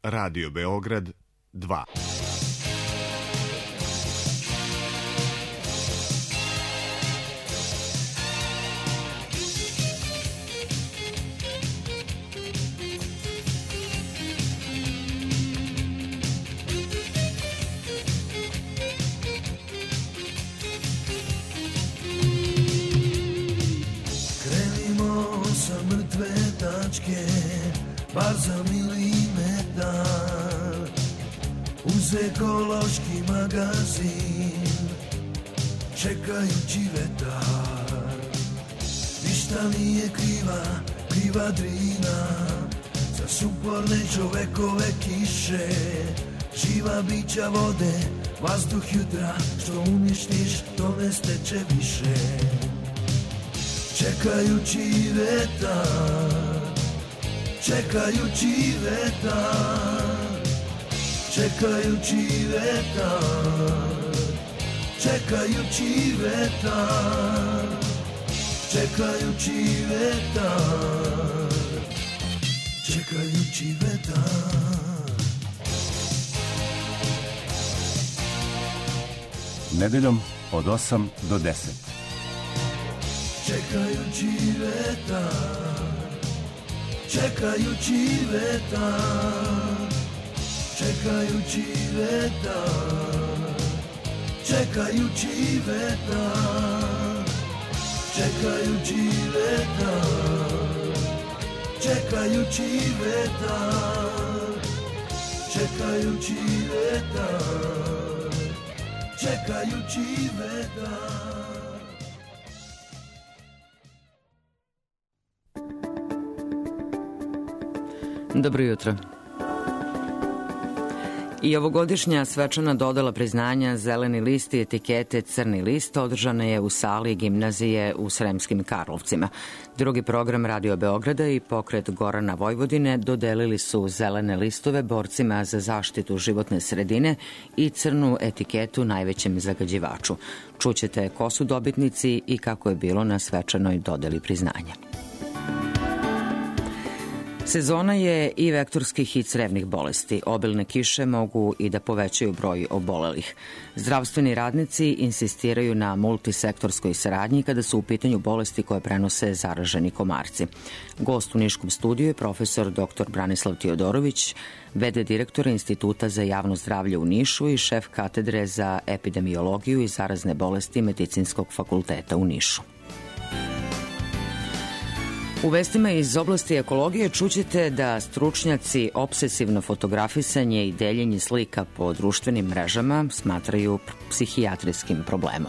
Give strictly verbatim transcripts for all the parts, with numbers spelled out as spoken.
Radio Beograd dva. Bar za milimetar uz ekološki magazin čekajući vetar. Ništa nije kriva, kriva Drina za suporne čovekove kiše. Živa bića vode, vazduh jutra, što uništiš to ne steče više. Čekajući vetar, čekajući vetar, čekajući vetar, čekajući vetar, čekajući vetar, čekajući vetar. Nedeljom od osam do deset. Čekajući vetar, čekajući vetar, čekajući vetar, čekajući vetar, čekajući vetar, čekajući vetar, čekajući vetar, čekajući vetar. Dobro jutro. I ovogodišnja svečana dodela priznanja Zeleni list i etikete Crni list održana je u sali gimnazije u Sremskim Karlovcima. Drugi program Radio Beograda i pokret Gorana Vojvodine dodelili su zelene listove borcima za zaštitu životne sredine i crnu etiketu najvećem zagađivaču. Čućete ko su dobitnici i kako je bilo na svečanoj dodeli priznanja. Sezona je i vektorskih i crevnih bolesti. Obilne kiše mogu i da povećaju broj obolelih. Zdravstveni radnici insistiraju na multisektorskoj saradnji kada su u pitanju bolesti koje prenose zaraženi komarci. Gost u Niškom studiju je profesor doktor Branislav Tiodorović, v d direktora Instituta za javno zdravlje u Nišu i šef katedre za epidemiologiju i zarazne bolesti Medicinskog fakulteta u Nišu. U vestima iz oblasti ekologije čućete da stručnjaci obsesivno fotografisanje i deljenje slika po društvenim mrežama smatraju psihijatrijskim problemom.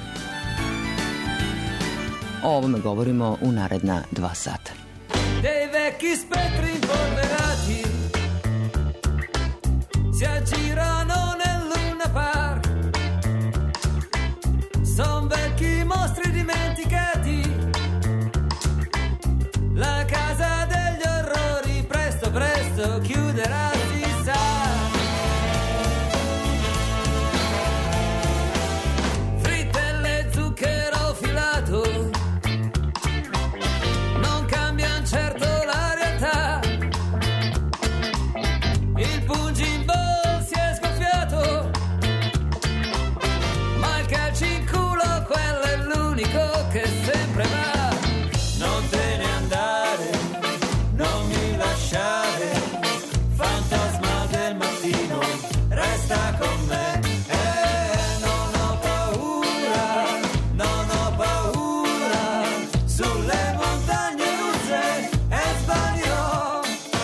O ovome govorimo u naredna dva sata. Dei vecchi spettri impolverati si aggirano nel Luna Park. Son vecchi mostri dimenticati. La casa degli orrori presto presto chiuderà, si sa. Frittelle, zucchero filato, non cambian certo la realtà. Il pungimball si è scoffiato, ma il calcio in culo, quello è l'unico che sempre va. Fantasma del mattino, resta con me. Eh, non ho paura, non ho paura. Sulle montagne russe e sbaglierò.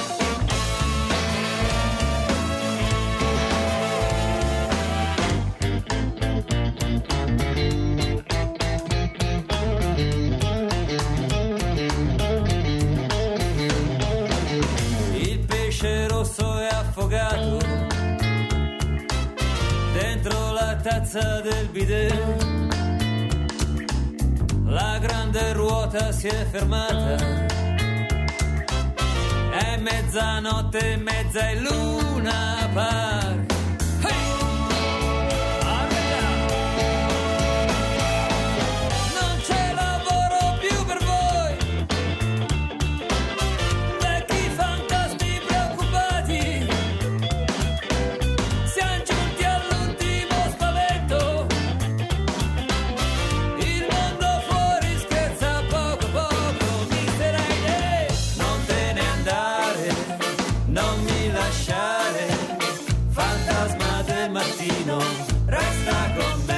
Affogato dentro la tazza del bidet, la grande ruota si è fermata, è mezzanotte e mezza e Luna Park. non mi lasciare, fantasma del mattino, resta con me.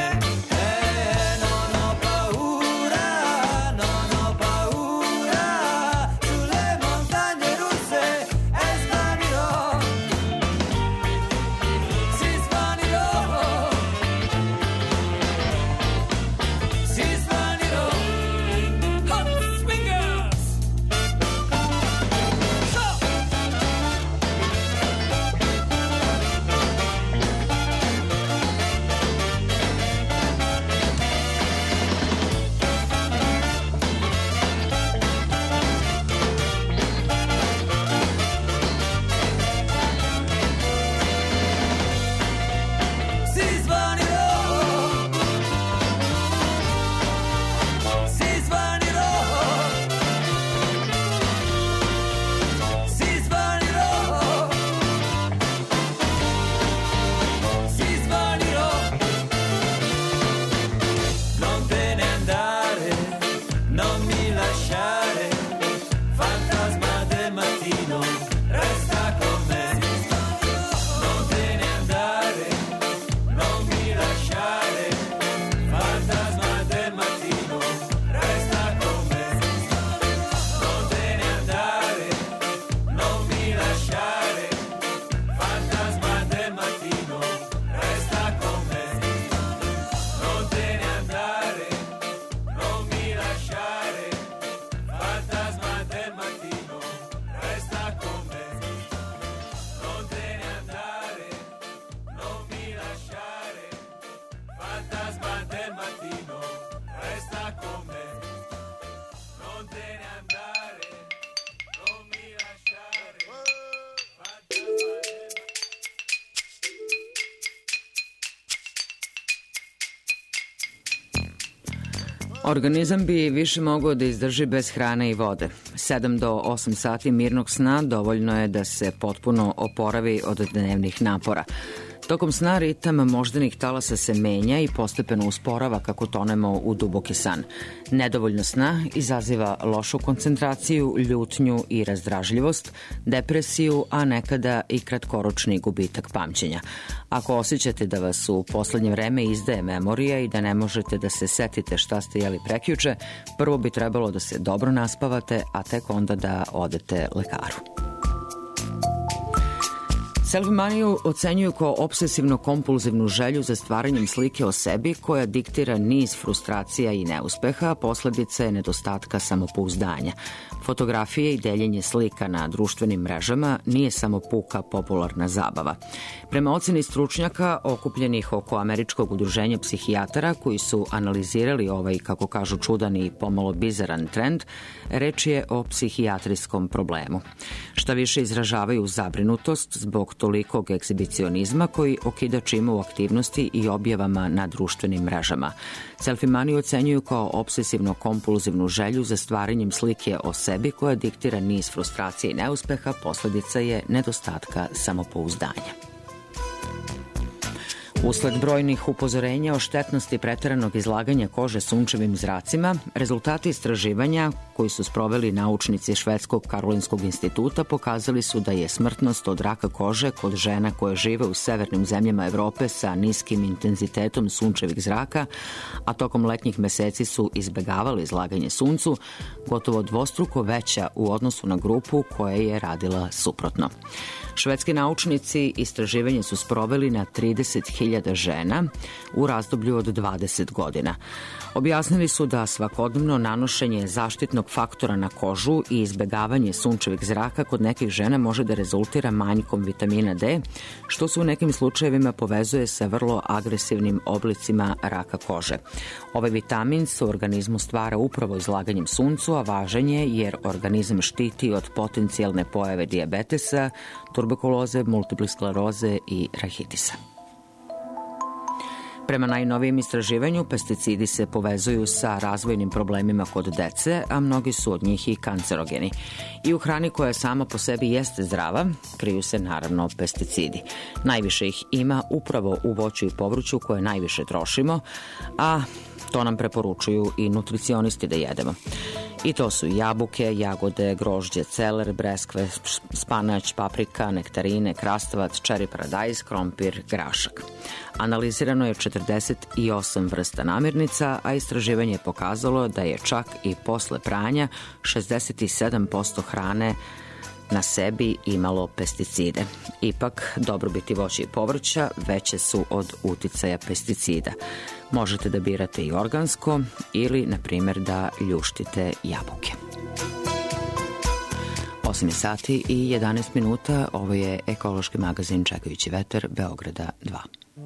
Organizam bi više mogao da izdrži bez hrane i vode. sedam do osam sati mirnog sna dovoljno je da se potpuno oporavi od dnevnih napora. Tokom sna ritam moždanih talasa se menja i postepeno usporava kako tonemo u duboki san. Nedovoljno sna izaziva lošu koncentraciju, ljutnju i razdražljivost, depresiju, a nekada i kratkoročni gubitak pamćenja. Ako osjećate da vas u poslednje vreme izdaje memorija i da ne možete da se setite šta ste jeli prekjuče, prvo bi trebalo da se dobro naspavate, a tek onda da odete lekaru. Self-maniju ocenjuju kao obsesivno-kompulzivnu želju za stvaranjem slike o sebi koja diktira niz frustracija i neuspeha, a posledica je nedostatka samopouzdanja. Fotografije i deljenje slika na društvenim mrežama nije samo puka popularna zabava. Prema oceni stručnjaka okupljenih oko Američkog udruženja psihijatara koji su analizirali ovaj, kako kažu, čudan i pomalo bizaran trend, reč je o psihijatrijskom problemu. Šta više izražavaju zabrinutost zbog tolikog egzibicionizma koji okidač ima u aktivnosti i objavama na društvenim mrežama. Self-maniju ocenjuju kao obsesivno-kompulzivnu želju za stvaranjem slike o sebi koja diktira niz frustracije i neuspeha, posledica je nedostatka samopouzdanja. Usled brojnih upozorenja o štetnosti preteranog izlaganja kože sunčevim zracima, rezultati istraživanja koji su sproveli naučnici Švedskog Karolinskog instituta pokazali su da je smrtnost od raka kože kod žena koje žive u severnim zemljama Evrope sa niskim intenzitetom sunčevih zraka, a tokom letnjih meseci su izbegavali izlaganje suncu, gotovo dvostruko veća u odnosu na grupu koja je radila suprotno. Švedski naučnici istraživanje su sproveli na trideset hiljada žena u razdoblju od dvadeset godina. Objasnili su da svakodnevno nanošenje zaštitnog faktora na kožu i izbegavanje sunčevih zraka kod nekih žena može da rezultira manjkom vitamina D, što se u nekim slučajevima povezuje sa vrlo agresivnim oblicima raka kože. Ovaj vitamin se u organizmu stvara upravo izlaganjem suncu, a važan je jer organizam štiti od potencijalne pojave dijabetesa, tuberkuloze, multiple skleroze i rahitisa. Prema najnovijem istraživanju, pesticidi se povezuju sa razvojnim problemima kod dece, a mnogi su od njih i kancerogeni. I u hrani koja sama po sebi jeste zdrava, kriju se naravno pesticidi. Najviše ih ima upravo u voću i povrću koje najviše trošimo, a to nam preporučuju i nutricionisti da jedemo. I to su jabuke, jagode, grožđe, celer, breskve, spanać, paprika, nektarine, krastavac, čeri paradajz, krompir, grašak. Analizirano je četrdeset osam vrsta namirnica, a istraživanje je pokazalo da je čak i posle pranja šezdeset sedam posto hrane na sebi imalo pesticide. Ipak, dobrobiti voća i povrća veće su od uticaja pesticida. Možete da birate i organsko ili, na primjer, da ljuštite jabuke. osam sati i jedanaest minuta, ovo je ekološki magazin Čekajući vetar Beograda dva.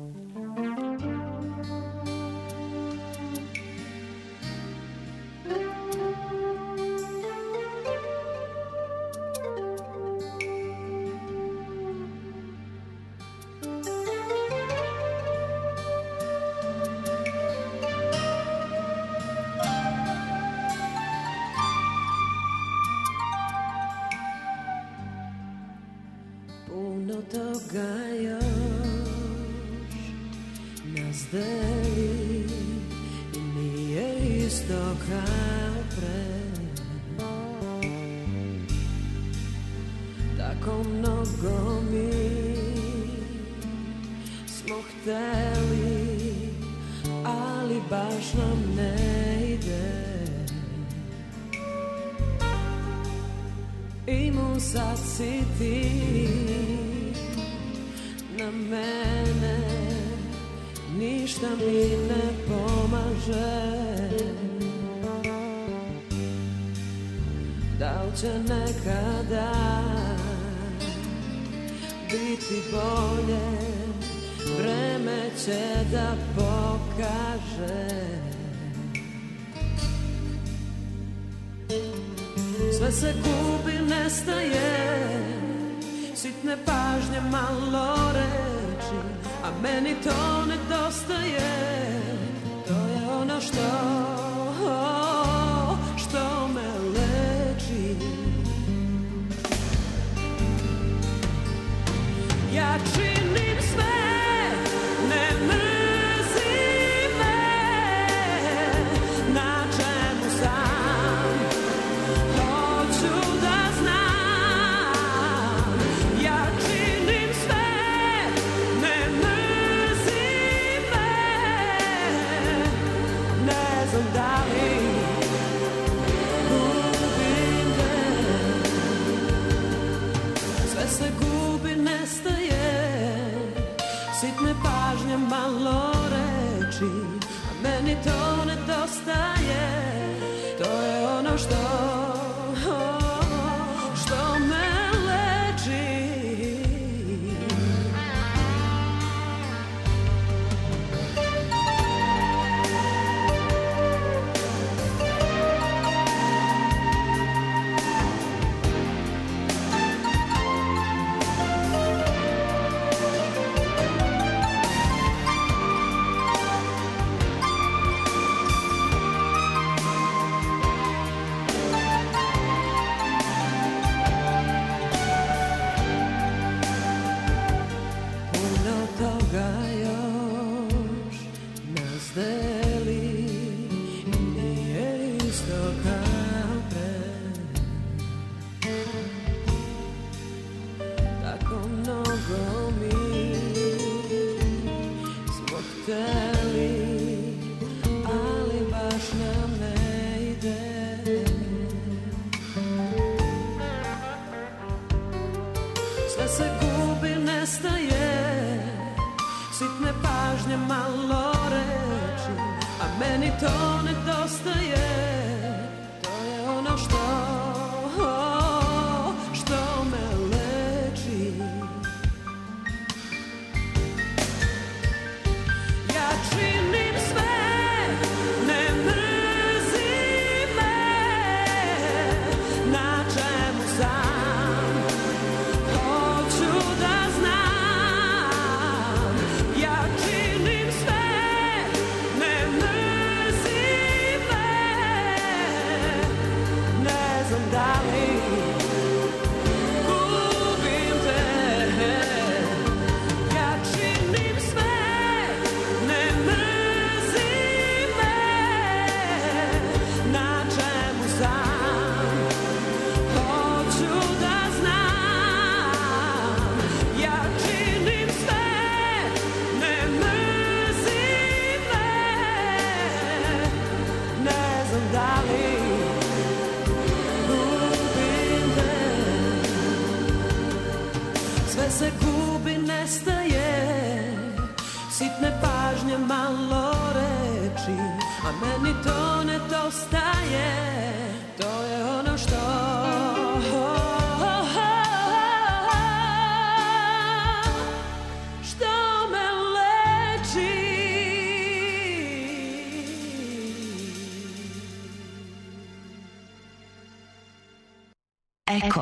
Sve se gubi, nestaje, sitne pažnje, malo reči, a meni to nedostaje. To je ono što, što me leči. Ja činim sve, ne mrzi me, na čemu sam, hoću da znam. Ja činim sve, ne mrzi me, ne znam da li gubim te. Sve se gubi, nestaje, sitne pažnje, malo reči, a meni to nedostaje. To je ono što, što me leči. Malo reči, a meni to nedostaje. To je ono što, što me leči. Ja činim sve, ne mrzi me, na čemu sam, hoću da znam. Ja činim sve, ne mrzi me, ne znam gubi, nestaje, sitne pažnje, malo reči, a meni to nedostaje, to je ono što što me leči. Eko.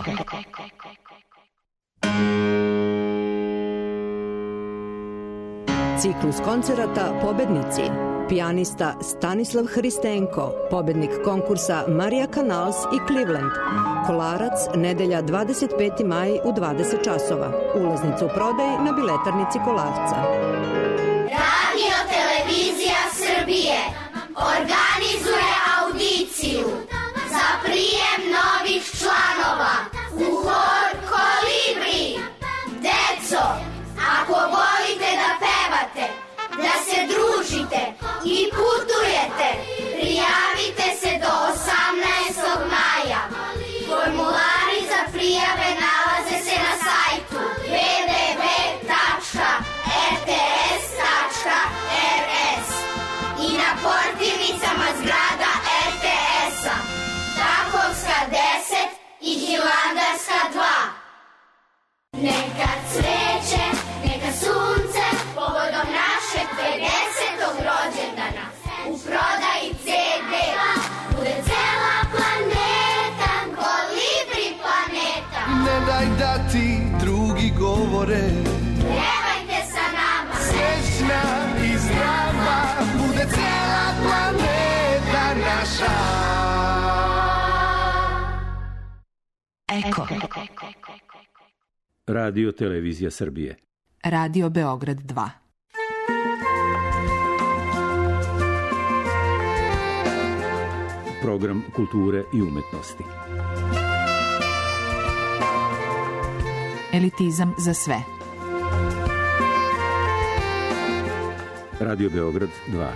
Ciklus koncerata Pobednici. Pijanista Stanislav Hristenko, pobednik konkursa Marija Canals i Cleveland. Kolarac, nedelja dvadeset peti maj u dvadeset časova. Ulaznica u prodaji na biletarnici Kolarca. Radio Televizija Srbije organizuje audiciju za prijem novih članova u hor Kolibri. Deco, ako volite da pevate, da se družite i putujete, prijavite se do osamnaestog maja. Formulari za prijave nalaze se na sajtu w w w tačka r t s tačka r s i na portirnicama zgrada er te esa, Takovska deset i Hilandarska dva. Neka cveće, neka sunce, povodom našeg pedesetog rođendana, u prodaji ce de, bude cela planeta, Kolibri planeta. Ne daj da ti drugi govore, Pevajte sa nama, srećna i zdrava, bude cela planeta naša. Eko. Radio Televizija Srbije. Radio Beograd dva. Program kulture i umetnosti. Elitizam za sve. Radio Beograd dva.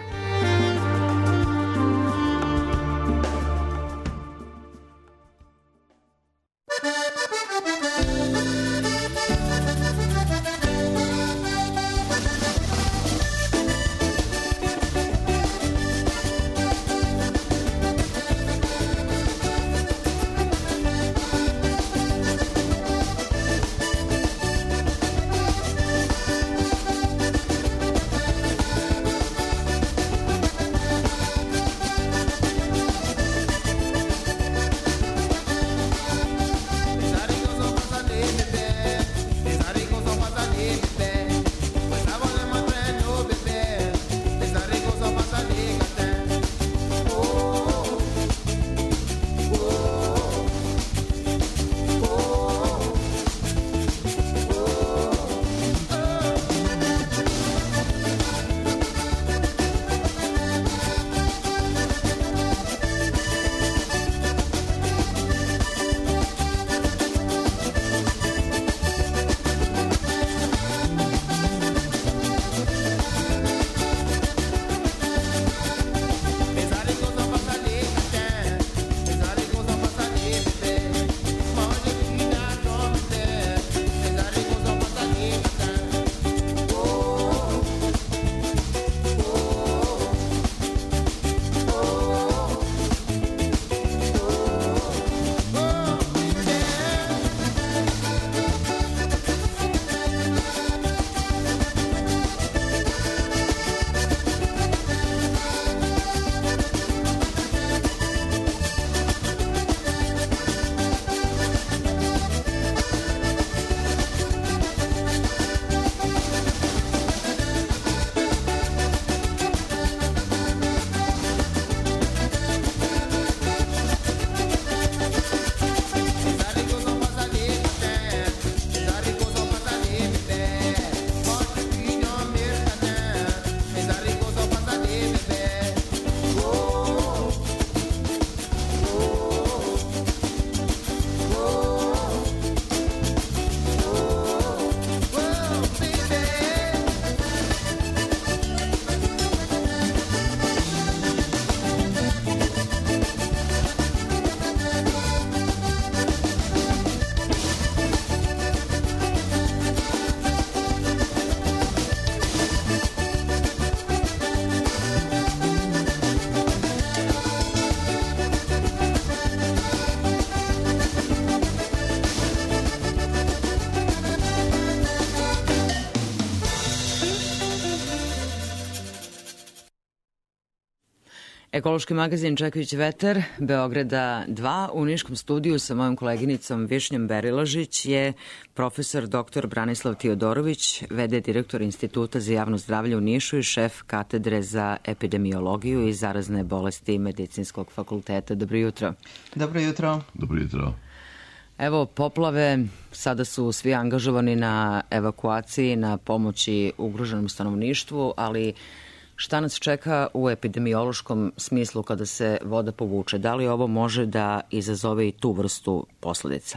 Ekološki magazin Čekajući vetar, Beograda dva, u niškom studiju sa mojom koleginicom Višnjom Berilažić je profesor doktor Branislav Tiodorović, v d direktor Instituta za javno zdravlje u Nišu i šef katedre za epidemiologiju i zarazne bolesti Medicinskog fakulteta. Dobro jutro. Dobro jutro. Dobro jutro. Evo, poplave, sada su svi angažovani na evakuaciji, na pomoći ugroženom stanovništvu, ali šta nas čeka u epidemiološkom smislu kada se voda povuče? Da li ovo može da izazove i tu vrstu posledica?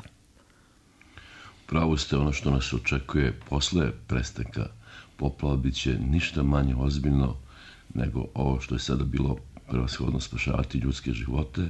Pravo ste, ono što nas očekuje posle prestanka poplava bit će ništa manje ozbiljno nego ovo što je sada bilo prevashodno spašavati ljudske živote,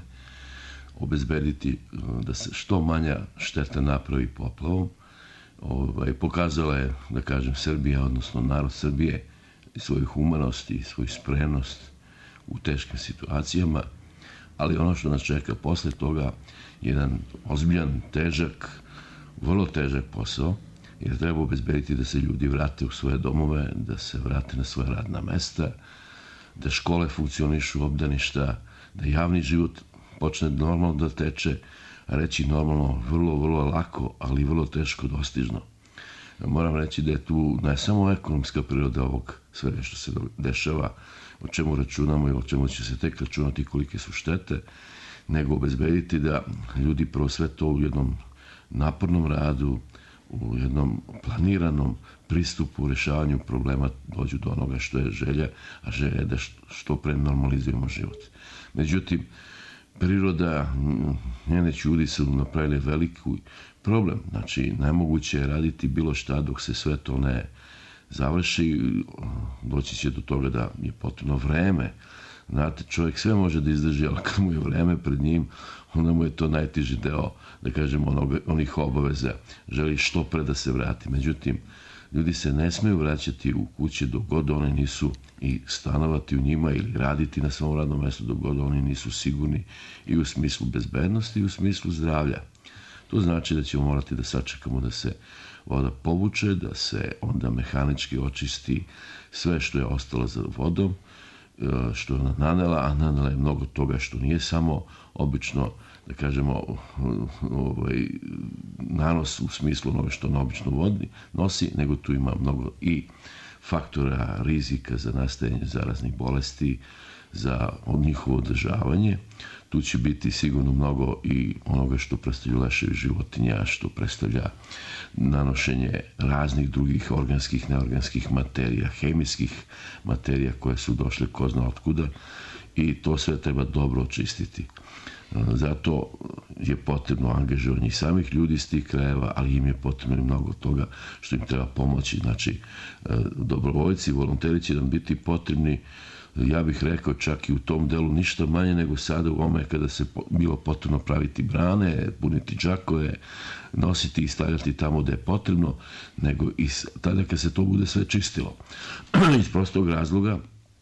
obezbediti da se što manja šteta napravi poplavom. Ovaj, pokazala je, da kažem, Srbija, odnosno narod Srbije, svoju humanost i svoju spremnost u teškim situacijama, ali ono što nas čeka posle toga je jedan ozbiljan, težak, vrlo težak posao, jer treba obezbediti da se ljudi vrate u svoje domove, da se vrate na svoje radna mesta, da škole funkcionišu, obdaništa, da javni život počne normalno da teče, a reći normalno vrlo, vrlo lako, ali vrlo teško dostižno. Moram reći da je tu ne samo ekonomska priroda ovog svega što se dešava, o čemu računamo i o čemu će se tek računati kolike su štete, nego obezbediti da ljudi prvo sve to u jednom napornom radu, u jednom planiranom pristupu u rešavanju problema dođu do onoga što je želja, a želja je da što pre normalizujemo život. Međutim, priroda, njene ljudi su napravili veliki problem. Znači, nemoguće je raditi bilo šta dok se sve to ne završi. Doći će do toga da je potrebno vreme. Znate, čovjek sve može da izdrži, ali kad mu je vreme pred njim, onda mu je to najteži deo, da kažem, onog, onih obaveza. Želi što pre da se vrati. Međutim, ljudi se ne smeju vraćati u kuće dok god one nisu i stanovati u njima ili raditi na svom radnom mestu dok god oni nisu sigurni i u smislu bezbednosti i u smislu zdravlja. To znači da ćemo morati da sačekamo da se voda povuče, da se onda mehanički očisti sve što je ostalo za vodom, što je ona nanela, a nanela je mnogo toga što nije samo obično, da kažemo, ovaj, nanos u smislu onoga što na obično vodi nosi, nego tu ima mnogo i faktora rizika za nastajanje zaraznih bolesti, za njihovo održavanje. Tu će biti sigurno mnogo i onoga što predstavlja leševi životinja, što predstavlja nanošenje raznih drugih organskih, neorganskih materija, hemijskih materija koje su došle ko zna otkuda i to sve treba dobro očistiti. Zato je potrebno angažovanje samih ljudi iz tih krajeva, ali im je potrebno i mnogo toga što im treba pomoći. Znači, dobrovoljci, volonteri će nam biti potrebni, ja bih rekao čak i u tom delu ništa manje nego sada u ome kada se bilo potrebno praviti brane, puniti džakove, nositi i stavljati tamo gde je potrebno, nego i tada kad se to bude sve čistilo. Iz prostog razloga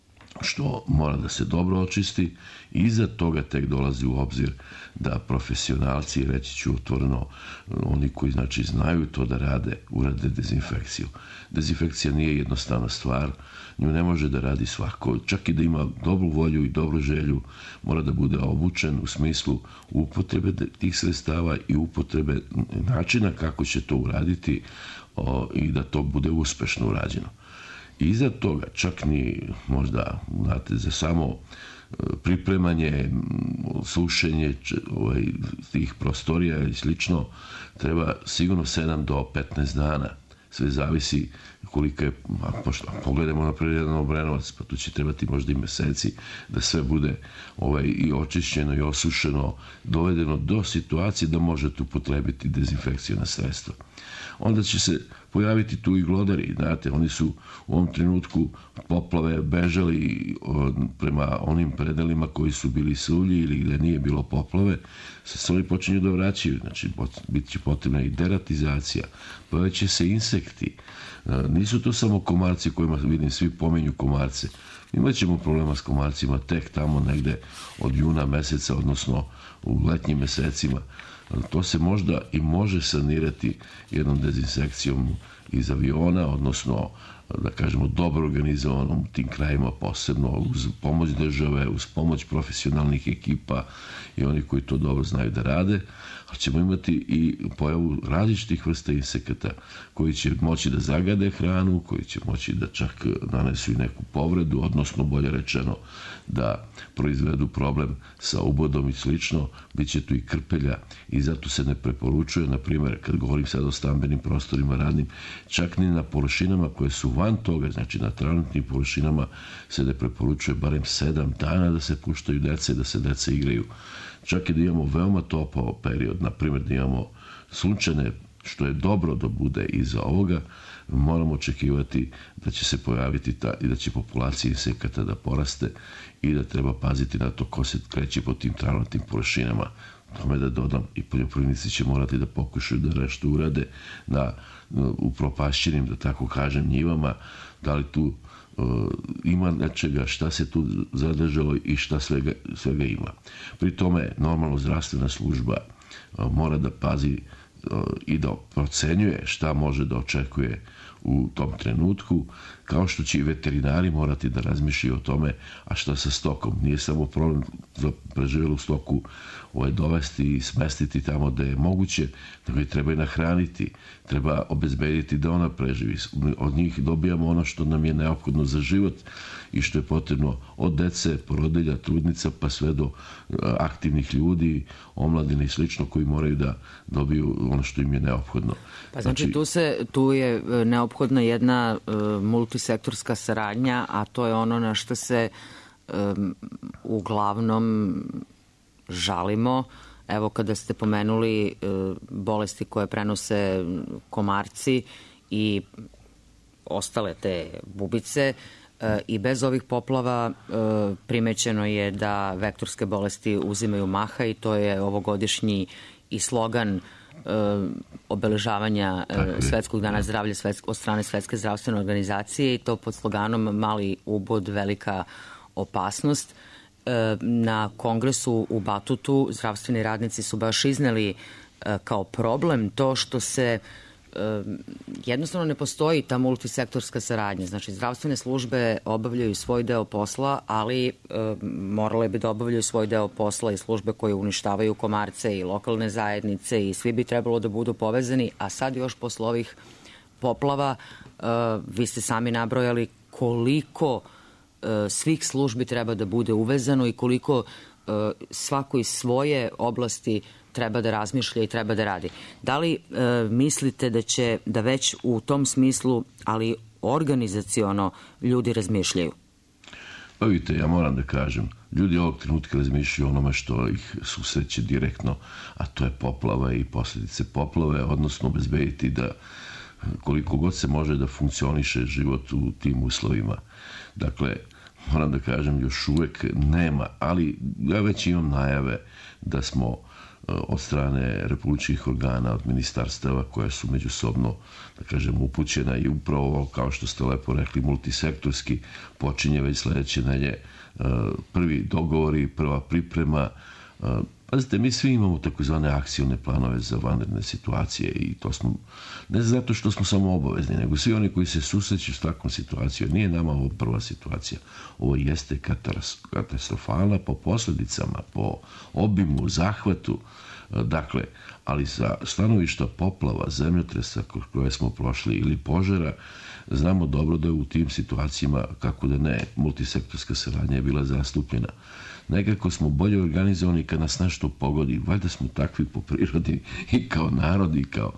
što mora da se dobro očisti i iza toga tek dolazi u obzir da profesionalci, reći ću otvoreno, oni koji znači znaju to da rade, urade dezinfekciju. Dezinfekcija nije jednostavna stvar, nju ne može da radi svako, čak i da ima dobru volju i dobru želju, mora da bude obučen u smislu upotrebe tih sredstava i upotrebe načina kako će to uraditi o, i da to bude uspešno urađeno. I iza toga, čak ni možda, znate, za samo pripremanje, sušenje ovaj, tih prostorija i slično, treba sigurno sedam do petnaest dana. Sve zavisi koliko je, a pošto, pogledamo na primjer jedan Obrenovac, pa tu će trebati možda i meseci da sve bude ovaj, i očišćeno i osušeno, dovedeno do situacije da možete upotrebiti dezinfekcijona sredstva. Onda će se pojaviti tu i glodari, znate, oni su u ovom trenutku poplave bežali prema onim predelima koji su bili suvlji ili gde nije bilo poplave, se oni počinju da vraćaju, znači bit će potrebna i deratizacija, pojaviće se insekti, nisu to samo komarci kojima vidim svi pomenju komarce, imat ćemo problema s komarcima tek tamo negde od juna meseca, odnosno u letnjim mesecima. To se možda i može sanirati jednom dezinsekcijom iz aviona, odnosno da kažemo dobro organizovanom u tim krajima, posebno uz pomoć države, uz pomoć profesionalnih ekipa i oni koji to dobro znaju da rade, ali ćemo imati i pojavu različitih vrsta insekata koji će moći da zagade hranu, koji će moći da čak nanesu i neku povredu, odnosno bolje rečeno da proizvedu problem sa ubodom i slično. Biće tu i krpelja i zato se ne preporučuje, na primjer, kad govorim sad o stambenim prostorima radnim, čak ni na površinama koje su van toga, znači na travnatnim površinama se ne preporučuje barem sedam dana da se puštaju deca i da se deca igraju. Čak i da imamo veoma topao period, na primjer da imamo sunčane, što je dobro da bude iza ovoga, moramo očekivati da će se pojaviti ta, i da će populacija insekata da poraste i da treba paziti na to ko se kreće po tim travnatnim površinama. Tome da dodam, i poljoprivrednici će morati da pokušaju da nešto urade na, u propašćenim, da tako kažem, njivama, da li tu uh, ima nečega, šta se tu zadržalo i šta svega, svega ima. Pri tome, normalno zdravstvena služba uh, mora da pazi uh, i da procenjuje šta može da očekuje u tom trenutku, kao što će i veterinari morati da razmišljaju o tome, a šta sa stokom. Nije samo problem za preživjelu stoku ovaj, dovesti i smestiti tamo da je moguće, nego i treba i nahraniti, treba obezbediti da ona preživi. Od njih dobijamo ono što nam je neophodno za život i što je potrebno od dece, porodilja, trudnica, pa sve do aktivnih ljudi, omladine i slično, koji moraju da dobiju ono što im je neophodno. Pa znači, znači tu, se, tu je neophodna jedna uh, multisektorska saradnja, a to je ono na što se um, uglavnom žalimo. Evo, kada ste pomenuli uh, bolesti koje prenose komarci i ostale te bubice, uh, i bez ovih poplava uh, primećeno je da vektorske bolesti uzimaju maha i to je ovogodišnji i slogan obeležavanja Svetskog dana zdravlja od strane Svetske zdravstvene organizacije, i to pod sloganom mali ubod, velika opasnost. Na kongresu u Batutu zdravstveni radnici su baš izneli kao problem to što se jednostavno ne postoji ta multisektorska saradnja. Znači, zdravstvene službe obavljaju svoj deo posla, ali e, morale bi da obavljaju svoj deo posla i službe koje uništavaju komarce i lokalne zajednice i svi bi trebalo da budu povezani, a sad još posle ovih poplava e, vi ste sami nabrojali koliko e, svih službi treba da bude uvezano i koliko e, svako iz svoje oblasti treba da razmišlja i treba da radi. Da li e, mislite da će, da već u tom smislu, ali organizaciono, ljudi razmišljaju? Pa vidite, ja moram da kažem, ljudi ovog trenutka razmišljaju onome što ih susreće direktno, a to je poplava i posljedice poplave, odnosno obezbediti da koliko god se može da funkcioniše život u tim uslovima. Dakle, moram da kažem, još uvek nema, ali ja već imam najave da smo od strane republičkih organa, od ministarstava koja su međusobno, da kažem, upućena i upravo, kao što ste lepo rekli, multisektorski, počinje već sledeće nelje prvi dogovori, prva priprema. Pazite, mi svi imamo takozvane akcione planove za vanredne situacije i to smo, ne zato što smo samo obavezni, nego svi oni koji se susreću s takvom situacijom. Nije nama ovo prva situacija. Ovo jeste katastrofalna po posledicama, po obimu, zahvatu. Dakle, ali sa stanovišta poplava, zemljotresa koje smo prošli ili požara, znamo dobro da je u tim situacijama, kako da ne, multisektorska saradnja je bila zastupljena. Nekako smo bolje organizovani kad nas nešto pogodi. Valjda smo takvi po prirodi i kao narod i kao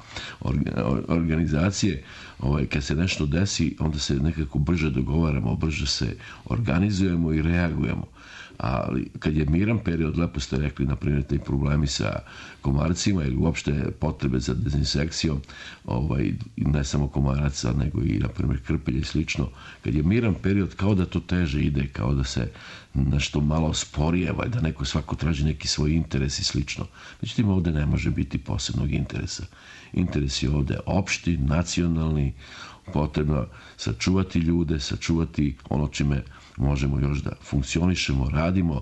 organizacije. Ovaj, kad se nešto desi, onda se nekako brže dogovaramo, brže se organizujemo i reagujemo. Ali kad je miran period, lepo ste rekli, na primjer, te problemi sa komarcima ili uopšte potrebe za dezinsekcijom, ovaj, ne samo komaraca, nego i, na primjer, krpelja i slično. Kad je miran period, kao da to teže ide, kao da se nešto malo sporije, da neko svako traži neki svoj interes i slično. Međutim, ovde ne može biti posebnog interesa. Interes je ovde opšti, nacionalni, potrebno sačuvati ljude, sačuvati ono čime možemo još da funkcionišemo, radimo,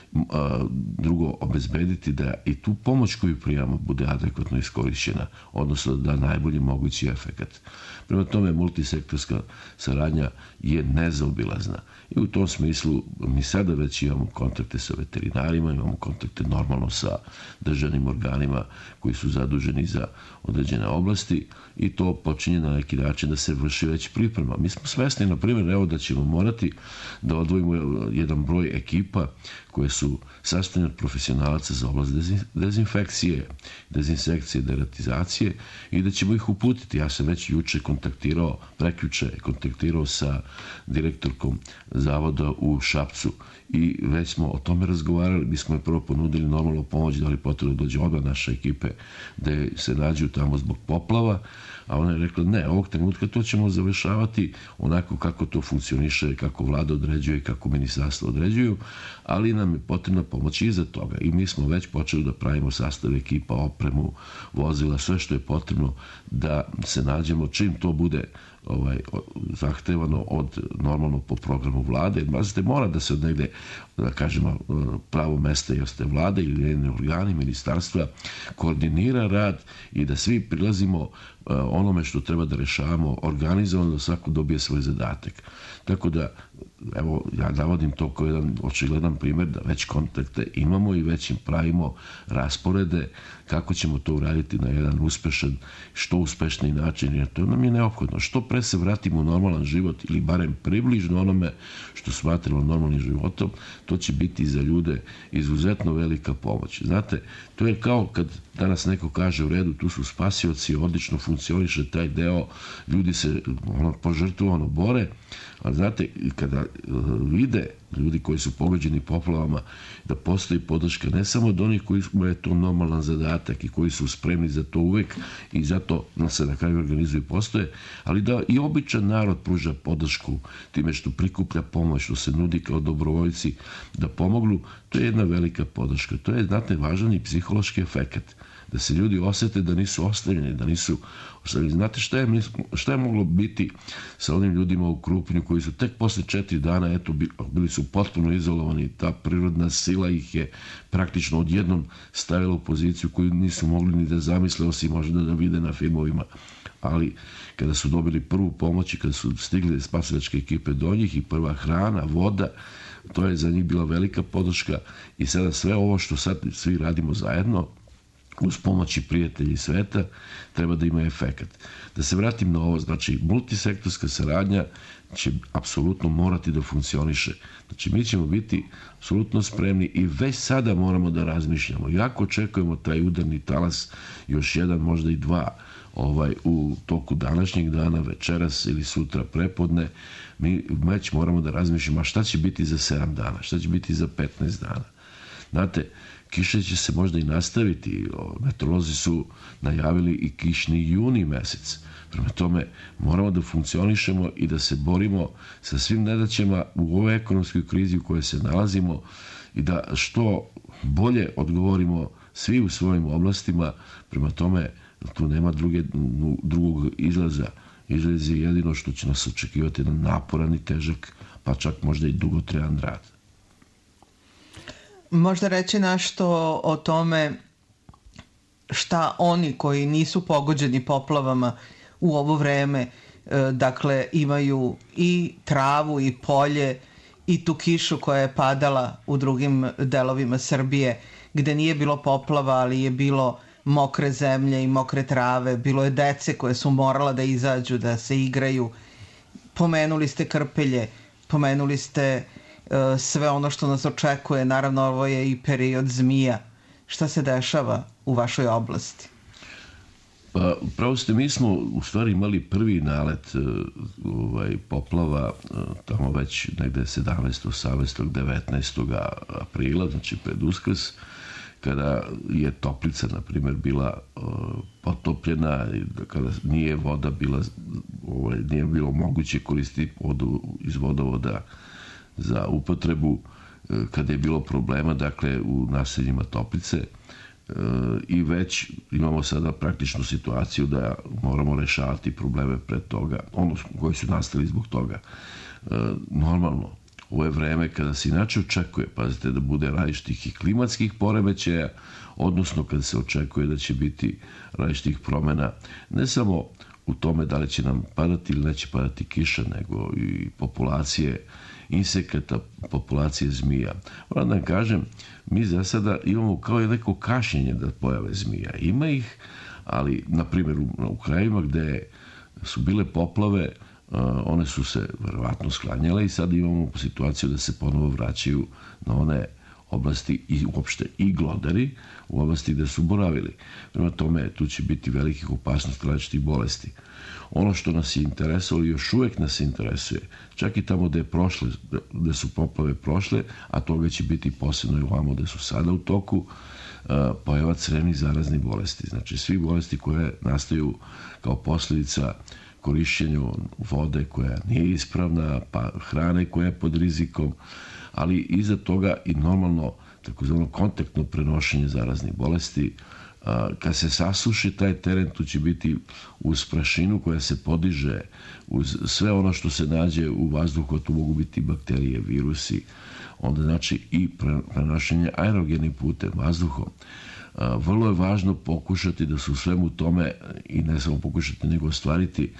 drugo, obezbediti da i tu pomoć koju primamo bude adekvatno iskorišćena, odnosno da najbolji mogući efekat. Prema tome, multisektorska saradnja je nezaobilazna. I u tom smislu mi sada već imamo kontakte sa veterinarima, imamo kontakte normalno sa državnim organima koji su zaduženi za određene oblasti i to počinje na neki način da se vrši već priprema. Mi smo svesni, na primjer, evo da ćemo morati da odvojimo jedan broj ekipa koje su sastavljene od profesionalaca za oblast dezinfekcije, dezinsekcije, deratizacije i da ćemo ih uputiti. Ja sam već juče kontaktirao, prekjuče kontaktirao sa direktorkom zavoda u Šapcu i već smo o tome razgovarali. Mi smo je prvo ponudili normalno pomoć, da li potrebno dođe oba naše ekipe da se nađu tamo zbog poplava, a ona je rekla ne, ovog trenutka to ćemo završavati onako kako to funkcioniše, kako vlada određuje i kako ministarstvo određuju, ali nam je potrebna pomoć iza toga i mi smo već počeli da pravimo sastav ekipa, opremu, vozila, sve što je potrebno da se nađemo čim to bude ovaj, zahtevano od normalno po programu vlade. Mazite, mora da se od negde, da kažemo, pravo mesta jeste vlade ili njeni organi, ministarstva, koordinira rad i da svi prilazimo onome što treba da rešavamo organizovano, da svako dobije svoj zadatak. Tako da, evo, ja navodim to kao jedan očigledan primjer da već kontakte imamo i već im pravimo rasporede kako ćemo to uraditi na jedan uspešan, što uspešniji način, jer to nam je neophodno. Što pre se vratimo u normalan život ili barem približno onome što smatramo normalnim životom, to će biti za ljude izuzetno velika pomoć. Znate, to je kao kad danas neko kaže u redu, tu su spasioci, odlično funkcioniše taj deo, ljudi se ono, požrtvovano bore, ali znate, kada vide ljudi koji su pogođeni poplavama da postoji podrška ne samo od onih koji je to normalan zadatak i koji su spremni za to uvek i zato se na kraju organizuju postoje, ali da i običan narod pruža podršku time što prikuplja pomoć, što se nudi kao dobrovoljci da pomognu, to je jedna velika podrška. To je, znate, važan i psihološki efekat. Da se ljudi osete da nisu ostavljeni, da nisu ostavljeni. Znate šta je, šta je moglo biti sa onim ljudima u Krupnju koji su tek posle četiri dana, eto, bili su potpuno izolovani, ta prirodna sila ih je praktično odjednom stavila u poziciju koju nisu mogli ni da zamisle, osim možda da vide na filmovima. Ali kada su dobili prvu pomoć i kada su stigli spasilačke ekipe do njih i prva hrana, voda, to je za njih bila velika podrška i sada sve ovo što sad svi radimo zajedno, uz pomoći prijatelji sveta, treba da ima efekat. Da se vratim na ovo, znači multisektorska saradnja će apsolutno morati da funkcioniše. Znači mi ćemo biti apsolutno spremni i već sada moramo da razmišljamo. Jako očekujemo taj udarni talas, još jedan, možda i dva, ovaj, u toku današnjeg dana, večeras ili sutra prepodne, mi već moramo da razmišljamo, a šta će biti za sedam dana, šta će biti za petnaest dana. Znate, kiše će se možda i nastaviti. Meteorolozi su najavili i kišni juni mesec. Prema tome, moramo da funkcionišemo i da se borimo sa svim nedaćama u ovoj ekonomskoj krizi u kojoj se nalazimo i da što bolje odgovorimo svi u svojim oblastima. Prema tome, tu nema druge, drugog izlaza. Izlaz je jedino što će nas očekivati na naporan i težak, pa čak možda i dugotrajan rad. Možda reći nešto o tome šta oni koji nisu pogođeni poplavama u ovo vreme, dakle, imaju i travu i polje i tu kišu koja je padala u drugim delovima Srbije gde nije bilo poplava, ali je bilo mokre zemlje i mokre trave, bilo je dece koje su morala da izađu, da se igraju. Pomenuli ste Krpelje, pomenuli ste sve ono što nas očekuje, naravno ovo je i period zmija. Šta se dešava u vašoj oblasti? Pa, pravo ste, mi smo u stvari imali prvi nalet ovaj, poplava tamo već negde sedamnaestog, osamnaestog, devetnaestog aprila, znači pred Uskrs, kada je Toplica, na primjer, bila uh, potopljena, kada nije voda bila, ovaj, nije bilo moguće koristiti vodu iz vodovoda za upotrebu, kada je bilo problema, dakle, u naseljima Toplice. i već imamo sada praktičnu situaciju da moramo rešavati probleme pred toga, ono koji su nastali zbog toga. Normalno, ovo je vreme kada se inače očekuje, pazite, da bude različitih i klimatskih poremećaja, odnosno kada se očekuje da će biti različitih promena, ne samo u tome da li će nam padati ili neće padati kiša, nego i populacije insekata, populacije zmija. Moram da vam kažem, mi za sada imamo kao je neko kašnjenje da pojave zmija. Ima ih, ali, na primjer, u, u krajima gde su bile poplave, uh, one su se verovatno sklanjale i sad imamo situaciju da se ponovo vraćaju na one oblasti i uopšte i glodari u oblasti gde su boravili. Prema tome, tu će biti velikih opasnosti različitih bolesti. Ono što nas je interesovalo i još uvek nas interesuje, čak i tamo gde, je prošle, gde su poplave prošle, a toga će biti posebno i ovamo gde su sada u toku, pojava crevnih zaraznih bolesti. Znači, svi bolesti koje nastaju kao posljedica korišćenja vode koja nije ispravna, pa hrane koja je pod rizikom, ali iza toga i normalno takozvano kontaktno prenošenje zaraznih bolesti. Kad se sasuši taj teren, tu će biti uz prašinu koja se podiže, uz sve ono što se nađe u vazduhu, tu mogu biti bakterije, virusi, onda znači i prenošenje aerogenim putem, vazduhom. Vrlo je važno pokušati da se u svemu tome, i ne samo pokušati, nego ostvariti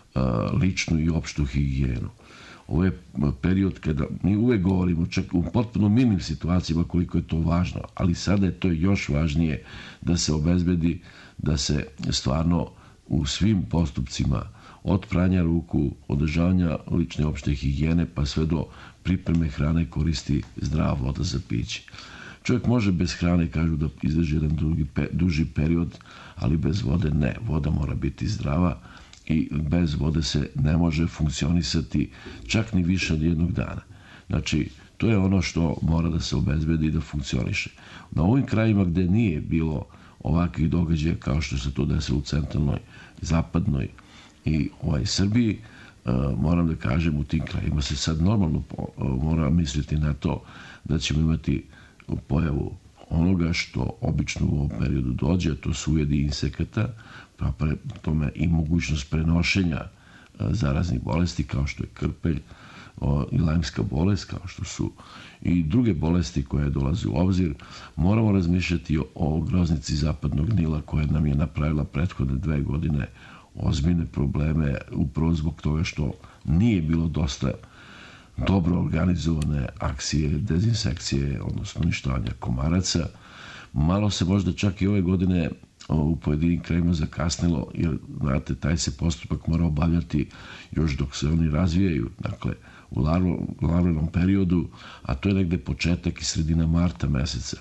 ličnu i opštu higijenu. Ovo je period kada mi uvek govorimo čak u potpuno minim situacijama koliko je to važno, ali sada je to još važnije da se obezbedi da se stvarno u svim postupcima od pranja ruku, održavanja lične opšte higijene pa sve do pripreme hrane koristi zdrava voda za piće. Čovjek može bez hrane, kažu, da izdrži jedan dugi, duži period, ali bez vode ne. Voda mora biti zdrava i bez vode se ne može funkcionisati čak ni više od jednog dana. Znači, to je ono što mora da se obezbedi i da funkcioniše. Na ovim krajima gde nije bilo ovakvih događaja kao što se to desilo u centralnoj, zapadnoj i ovaj Srbiji, moram da kažem, u tim krajima se sad normalno mora misliti na to da ćemo imati pojavu onoga što obično u ovom periodu dođe, a to su ujedi insekata, pa pre tome i mogućnost prenošenja zaraznih bolesti kao što je krpelj i lajmska bolest, kao što su i druge bolesti koje dolaze u obzir. Moramo razmišljati o groznici zapadnog Nila koja nam je napravila prethodne dve godine ozbiljne probleme upravo zbog toga što nije bilo dosta dobro organizovane akcije dezinsekcije, odnosno uništavanja komaraca. Malo se možda čak i ove godine u pojedinim krajima zakasnilo, jer, znate, taj se postupak mora obavljati još dok se oni razvijaju, dakle, u larvenom periodu, a to je negde početak i sredina marta meseca.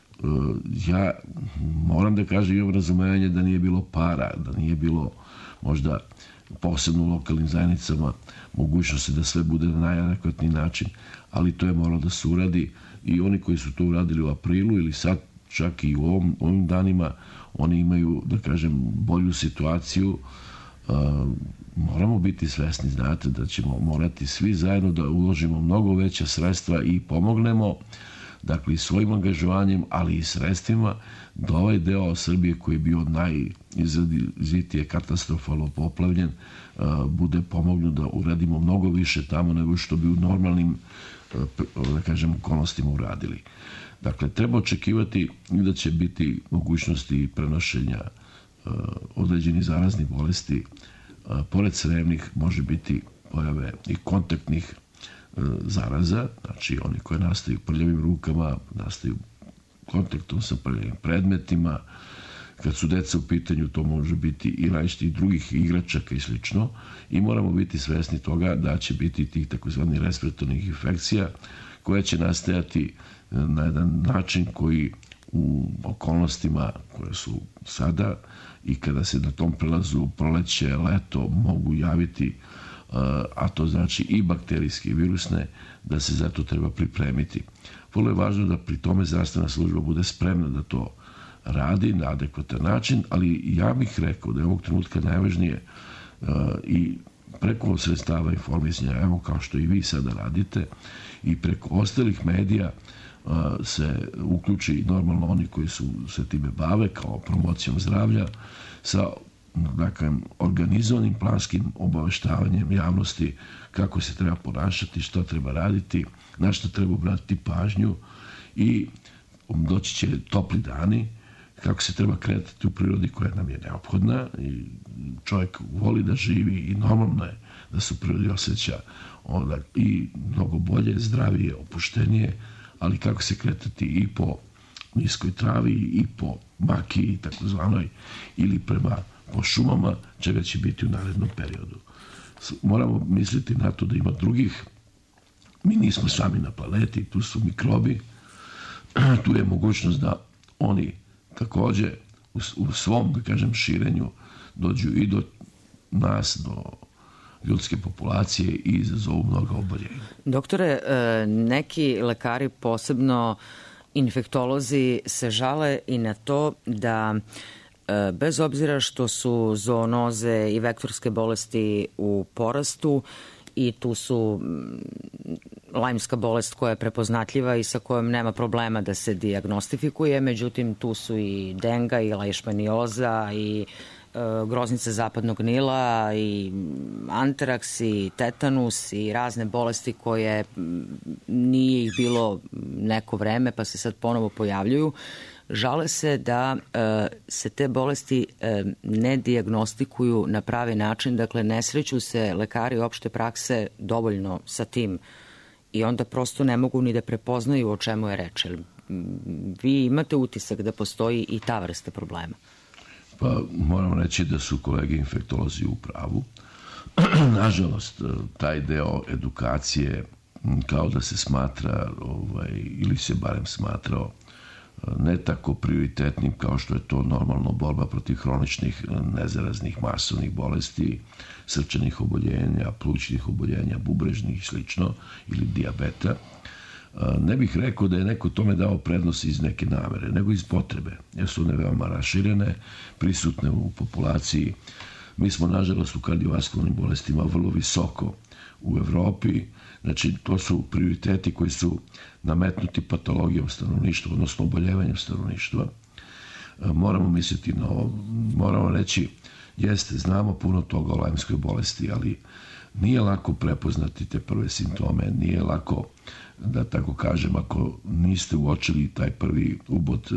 Ja moram da kažem, imam razumevanje da nije bilo para, da nije bilo možda posebno u lokalnim zajednicama mogućnosti da sve bude na najadekvatniji način, ali to je moralo da se uradi i oni koji su to uradili u aprilu ili sad čak i u ovom, ovim danima, oni imaju, da kažem, bolju situaciju. Uh, moramo biti svesni, znate, da ćemo morati svi zajedno da uložimo mnogo veća sredstva i pomognemo, dakle, i svojim angažovanjem, ali i sredstvima, da ovaj deo Srbije koji je bio najizrazitije katastrofalno poplavljen bude pomognut da uradimo mnogo više tamo nego što bi u normalnim, da kažem, okolnostima uradili. Dakle, treba očekivati da će biti mogućnosti prenošenja određenih zaraznih bolesti. Pored crevnih može biti pojave i kontaktnih zaraza, znači oni koje nastaju prljavim rukama, nastaju kontaktom sa prljavim predmetima. Kad su deca u pitanju, to može biti i različitih drugih igračaka i slično, i moramo biti svesni toga da će biti tih takozvanih respiratornih infekcija koje će nastajati na jedan način koji u okolnostima koje su sada i kada se na tom prelazu proleće, leto mogu javiti, a to znači i bakterijske i virusne, da se za to treba pripremiti. Vrlo je važno da pri tome zdravstvena služba bude spremna da to radi na adekvatan način, ali ja bih rekao da je ovog trenutka najvažnije uh, i preko sredstava informisanja, evo kao što i vi sada radite, i preko ostalih medija, uh, se uključi normalno oni koji su se time bave kao promocijom zdravlja sa dakle, organizovanim planskim obaveštavanjem javnosti kako se treba ponašati, što treba raditi, na što treba obratiti pažnju i doći će topli dani, kako se treba kretati u prirodi koja nam je neophodna i čovjek voli da živi i normalno je da se u prirodi osjeća onda i mnogo bolje, zdravije, opuštenije, ali kako se kretati i po niskoj travi i po makiji takozvanoj ili prema po šumama, čega će biti u narednom periodu. Moramo misliti na to da ima drugih. Mi nismo sami na planeti, tu su mikrobi, tu je mogućnost da oni takođe u, u svom, da kažem, širenju dođu i do nas, do ljudske populacije i izazovu mnoga oboljenja. Doktore, neki lekari, posebno infektolozi, se žale i na to da bez obzira što su zoonoze i vektorske bolesti u porastu i tu su lajmska bolest koja je prepoznatljiva i sa kojom nema problema da se dijagnostifikuje, međutim tu su i denga i lajšmanioza i e, groznica zapadnog Nila i antraks i tetanus i razne bolesti koje nije ih bilo neko vreme pa se sad ponovo pojavljuju. Žale se da e, se te bolesti e, ne dijagnostikuju na pravi način, dakle ne sreću se lekari opšte prakse dovoljno sa tim i onda prosto ne mogu ni da prepoznaju o čemu je reč. Vi imate utisak da postoji i ta vrsta problema? Pa moram reći da su kolege infektolozi u pravu. Nažalost, taj deo edukacije kao da se smatra ovaj, ili se barem smatrao ne tako prioritetnim kao što je to normalno borba protiv hroničnih nezaraznih masovnih bolesti, srčanih oboljenja, plućnih oboljenja, bubrežnih i slično, ili dijabeta. Ne bih rekao da je neko tome dao prednost iz neke namere, nego iz potrebe, jer su one veoma raširene, prisutne u populaciji. Mi smo, nažalost, u kardiovaskularnim bolestima vrlo visoko u Evropi. Znači, to su prioriteti koji su nametnuti patologijom stanovništva, odnosno oboljevanjem stanovništva. Moramo misliti na ovo, moramo reći, jeste, znamo puno toga o lajmskoj bolesti, ali nije lako prepoznati te prve simptome, nije lako, da tako kažem, ako niste uočili taj prvi ubod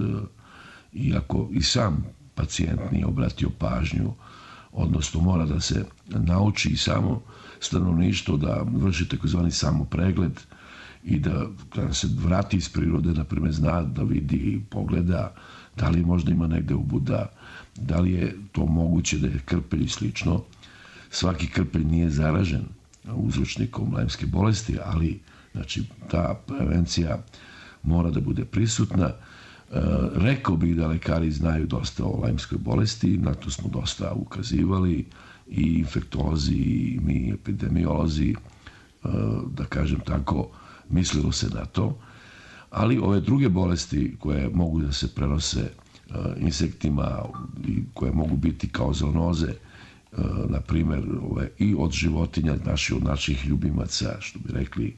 i ako i sam pacijent nije obratio pažnju, odnosno mora da se nauči i samo stanovništvo da vrši takozvani samopregled i da kada se vrati iz prirode, na primjer, zna da vidi i pogleda da li možda ima negde ubuda, da li je to moguće da je krpelj i slično. Svaki krpelj nije zaražen uzročnikom lajmske bolesti, ali znači, ta prevencija mora da bude prisutna. E, rekao bih da lekari znaju dosta o lajmskoj bolesti, na to smo dosta ukazivali, i infektolozi i mi epidemiolozi, da kažem tako, mislilo se na to, ali ove druge bolesti koje mogu da se prenose insektima i koje mogu biti kao zoonoze, na primjer ove, i od životinja, naši, od naših ljubimaca, što bi rekli,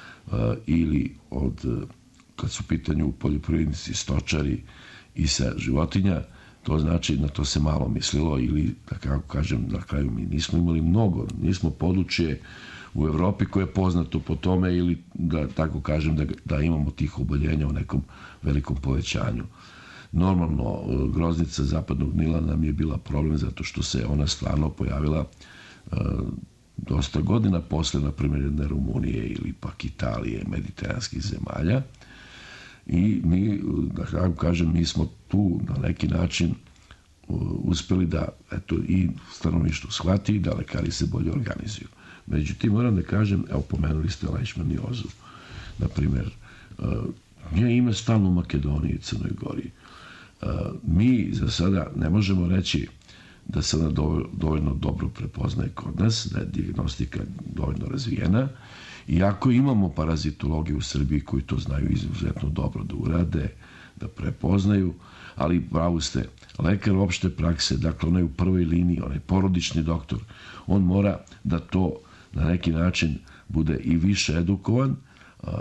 ili od, kad su u pitanju poljoprivrednici, stočari i sa životinja, to znači na to se malo mislilo ili, da kako kažem, na kraju mi nismo imali mnogo, nismo područje u Evropi koje je poznato po tome ili, da tako kažem, da, da imamo tih oboljenja u nekom velikom povećanju. Normalno, groznica zapadnog Nila nam je bila problem zato što se ona stvarno pojavila uh, dosta godina posle, na primjer, jedne Rumunije ili pak Italije, mediteranskih zemalja. I mi, da kako kažem, mi smo tu na neki način uspeli da, eto, i stanovništvo shvati, da lekari se bolje organizuju. Međutim, moram da kažem, evo, pomenuli ste lajšmaniozu, na primjer, nje ima stalno u Makedoniji i Crnoj Gori. Mi za sada ne možemo reći da se ona dovoljno dobro prepoznaje kod nas, da je dijagnostika dovoljno razvijena, iako imamo parazitologiju u Srbiji koji to znaju izuzetno dobro da urade, da prepoznaju, ali pravo ste, lekar opšte prakse, dakle onaj u prvoj liniji, onaj porodični doktor, on mora da to na neki način bude i više edukovan,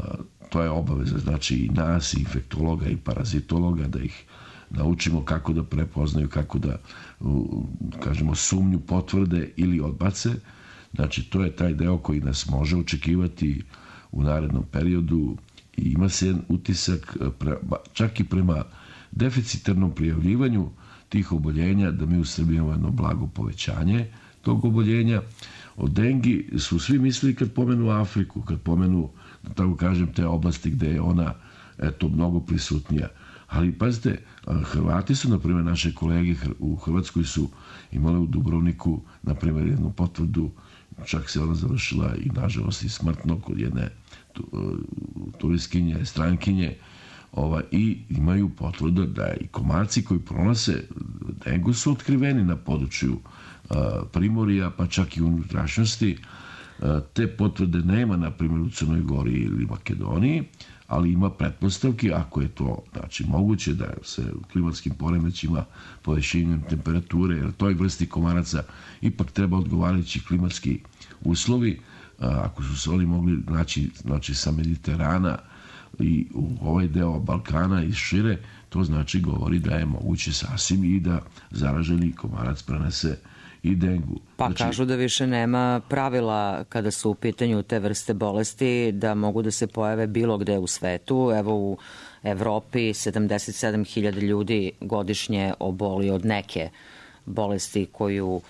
to je obaveza, znači i nas, i infektologa, i parazitologa, da ih naučimo kako da prepoznaju, kako da, kažemo, sumnju potvrde ili odbace. Znači, to je taj deo koji nas može očekivati u narednom periodu i ima se jedan utisak, čak i prema deficitarnom prijavljivanju tih oboljenja, da mi u Srbiji imamo jedno blago povećanje tog oboljenja. O dengi su svi mislili kad pomenu Afriku, kad pomenu, da tako kažem, te oblasti gde je ona, eto, mnogo prisutnija. Ali, pazite, Hrvati su, na primjer, naše kolege u Hrvatskoj su imali u Dubrovniku, na primjer, jednu potvrdu, čak se ona završila i, nažalost, i smrtno kod jedne turistkinje, strankinje, ova, i imaju potvrdu da i komarci koji pronose dengu su otkriveni na području a, Primorja, pa čak i u unutrašnjosti. A, te potvrde nema, na primjer, u Crnoj Gori ili Makedoniji, ali ima pretpostavki, ako je to, znači, moguće da se u klimatskim poremećima, povećanjem temperature, jer toj vrsti komaraca ipak treba odgovarajući klimatski uslovi. A, ako su se oni mogli naći, znači, sa Mediterana i u ovaj deo Balkana i šire, to znači govori da je moguće sasvim i da zaraženi komarac prenese i dengu. Pa znači, kažu da više nema pravila kada su u pitanju te vrste bolesti, da mogu da se pojave bilo gde u svetu. Evo u Evropi sedamdeset sedam hiljada ljudi godišnje oboli od neke bolesti koju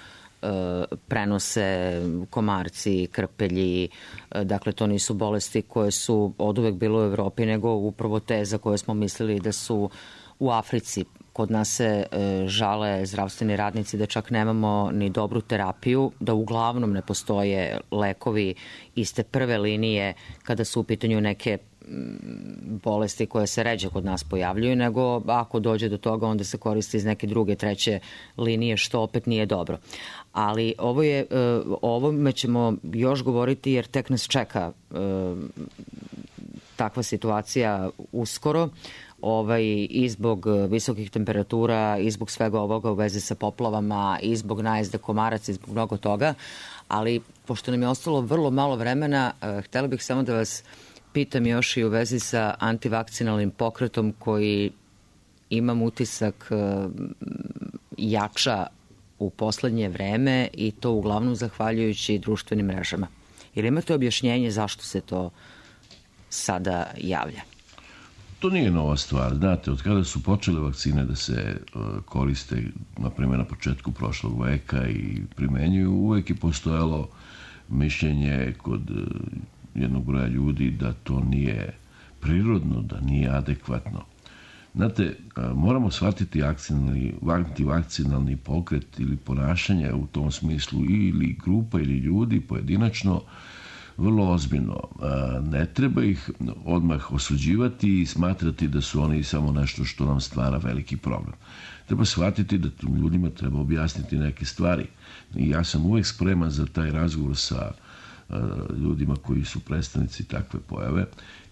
prenose komarci, krpelji, dakle to nisu bolesti koje su oduvek bilo u Evropi, nego upravo te za koje smo mislili da su u Africi. Kod nas se žale zdravstveni radnici da čak nemamo ni dobru terapiju, da uglavnom ne postoje lekovi iz te prve linije kada su u pitanju neke bolesti koje se ređe kod nas pojavljuju, nego ako dođe do toga onda se koristi iz neke druge, treće linije, što opet nije dobro. Ali ovo je, o ovome ćemo još govoriti jer tek nas čeka takva situacija uskoro, ovaj, i zbog visokih temperatura, i zbog svega ovoga u vezi sa poplavama, i zbog najezde komaraca, i zbog mnogo toga. Ali, pošto nam je ostalo vrlo malo vremena, htela bih samo da vas pitam još i u vezi sa antivakcinalnim pokretom koji, imam utisak, jača u poslednje vreme i to uglavnom zahvaljujući društvenim mrežama. Ili imate objašnjenje zašto se to sada javlja? To nije nova stvar. Znate, od kada su počele vakcine da se koriste, na primjer, na početku prošlog veka i primenjuju, uvek je postojalo mišljenje kod jednog broja ljudi da to nije prirodno, da nije adekvatno. Znate, moramo shvatiti antivakcinalni pokret ili ponašanje u tom smislu ili grupa ili ljudi pojedinačno vrlo ozbiljno. Ne treba ih odmah osuđivati i smatrati da su oni samo nešto što nam stvara veliki problem. Treba shvatiti da ljudima treba objasniti neke stvari. I ja sam uvek spreman za taj razgovor sa ljudima koji su predstavnici takve pojave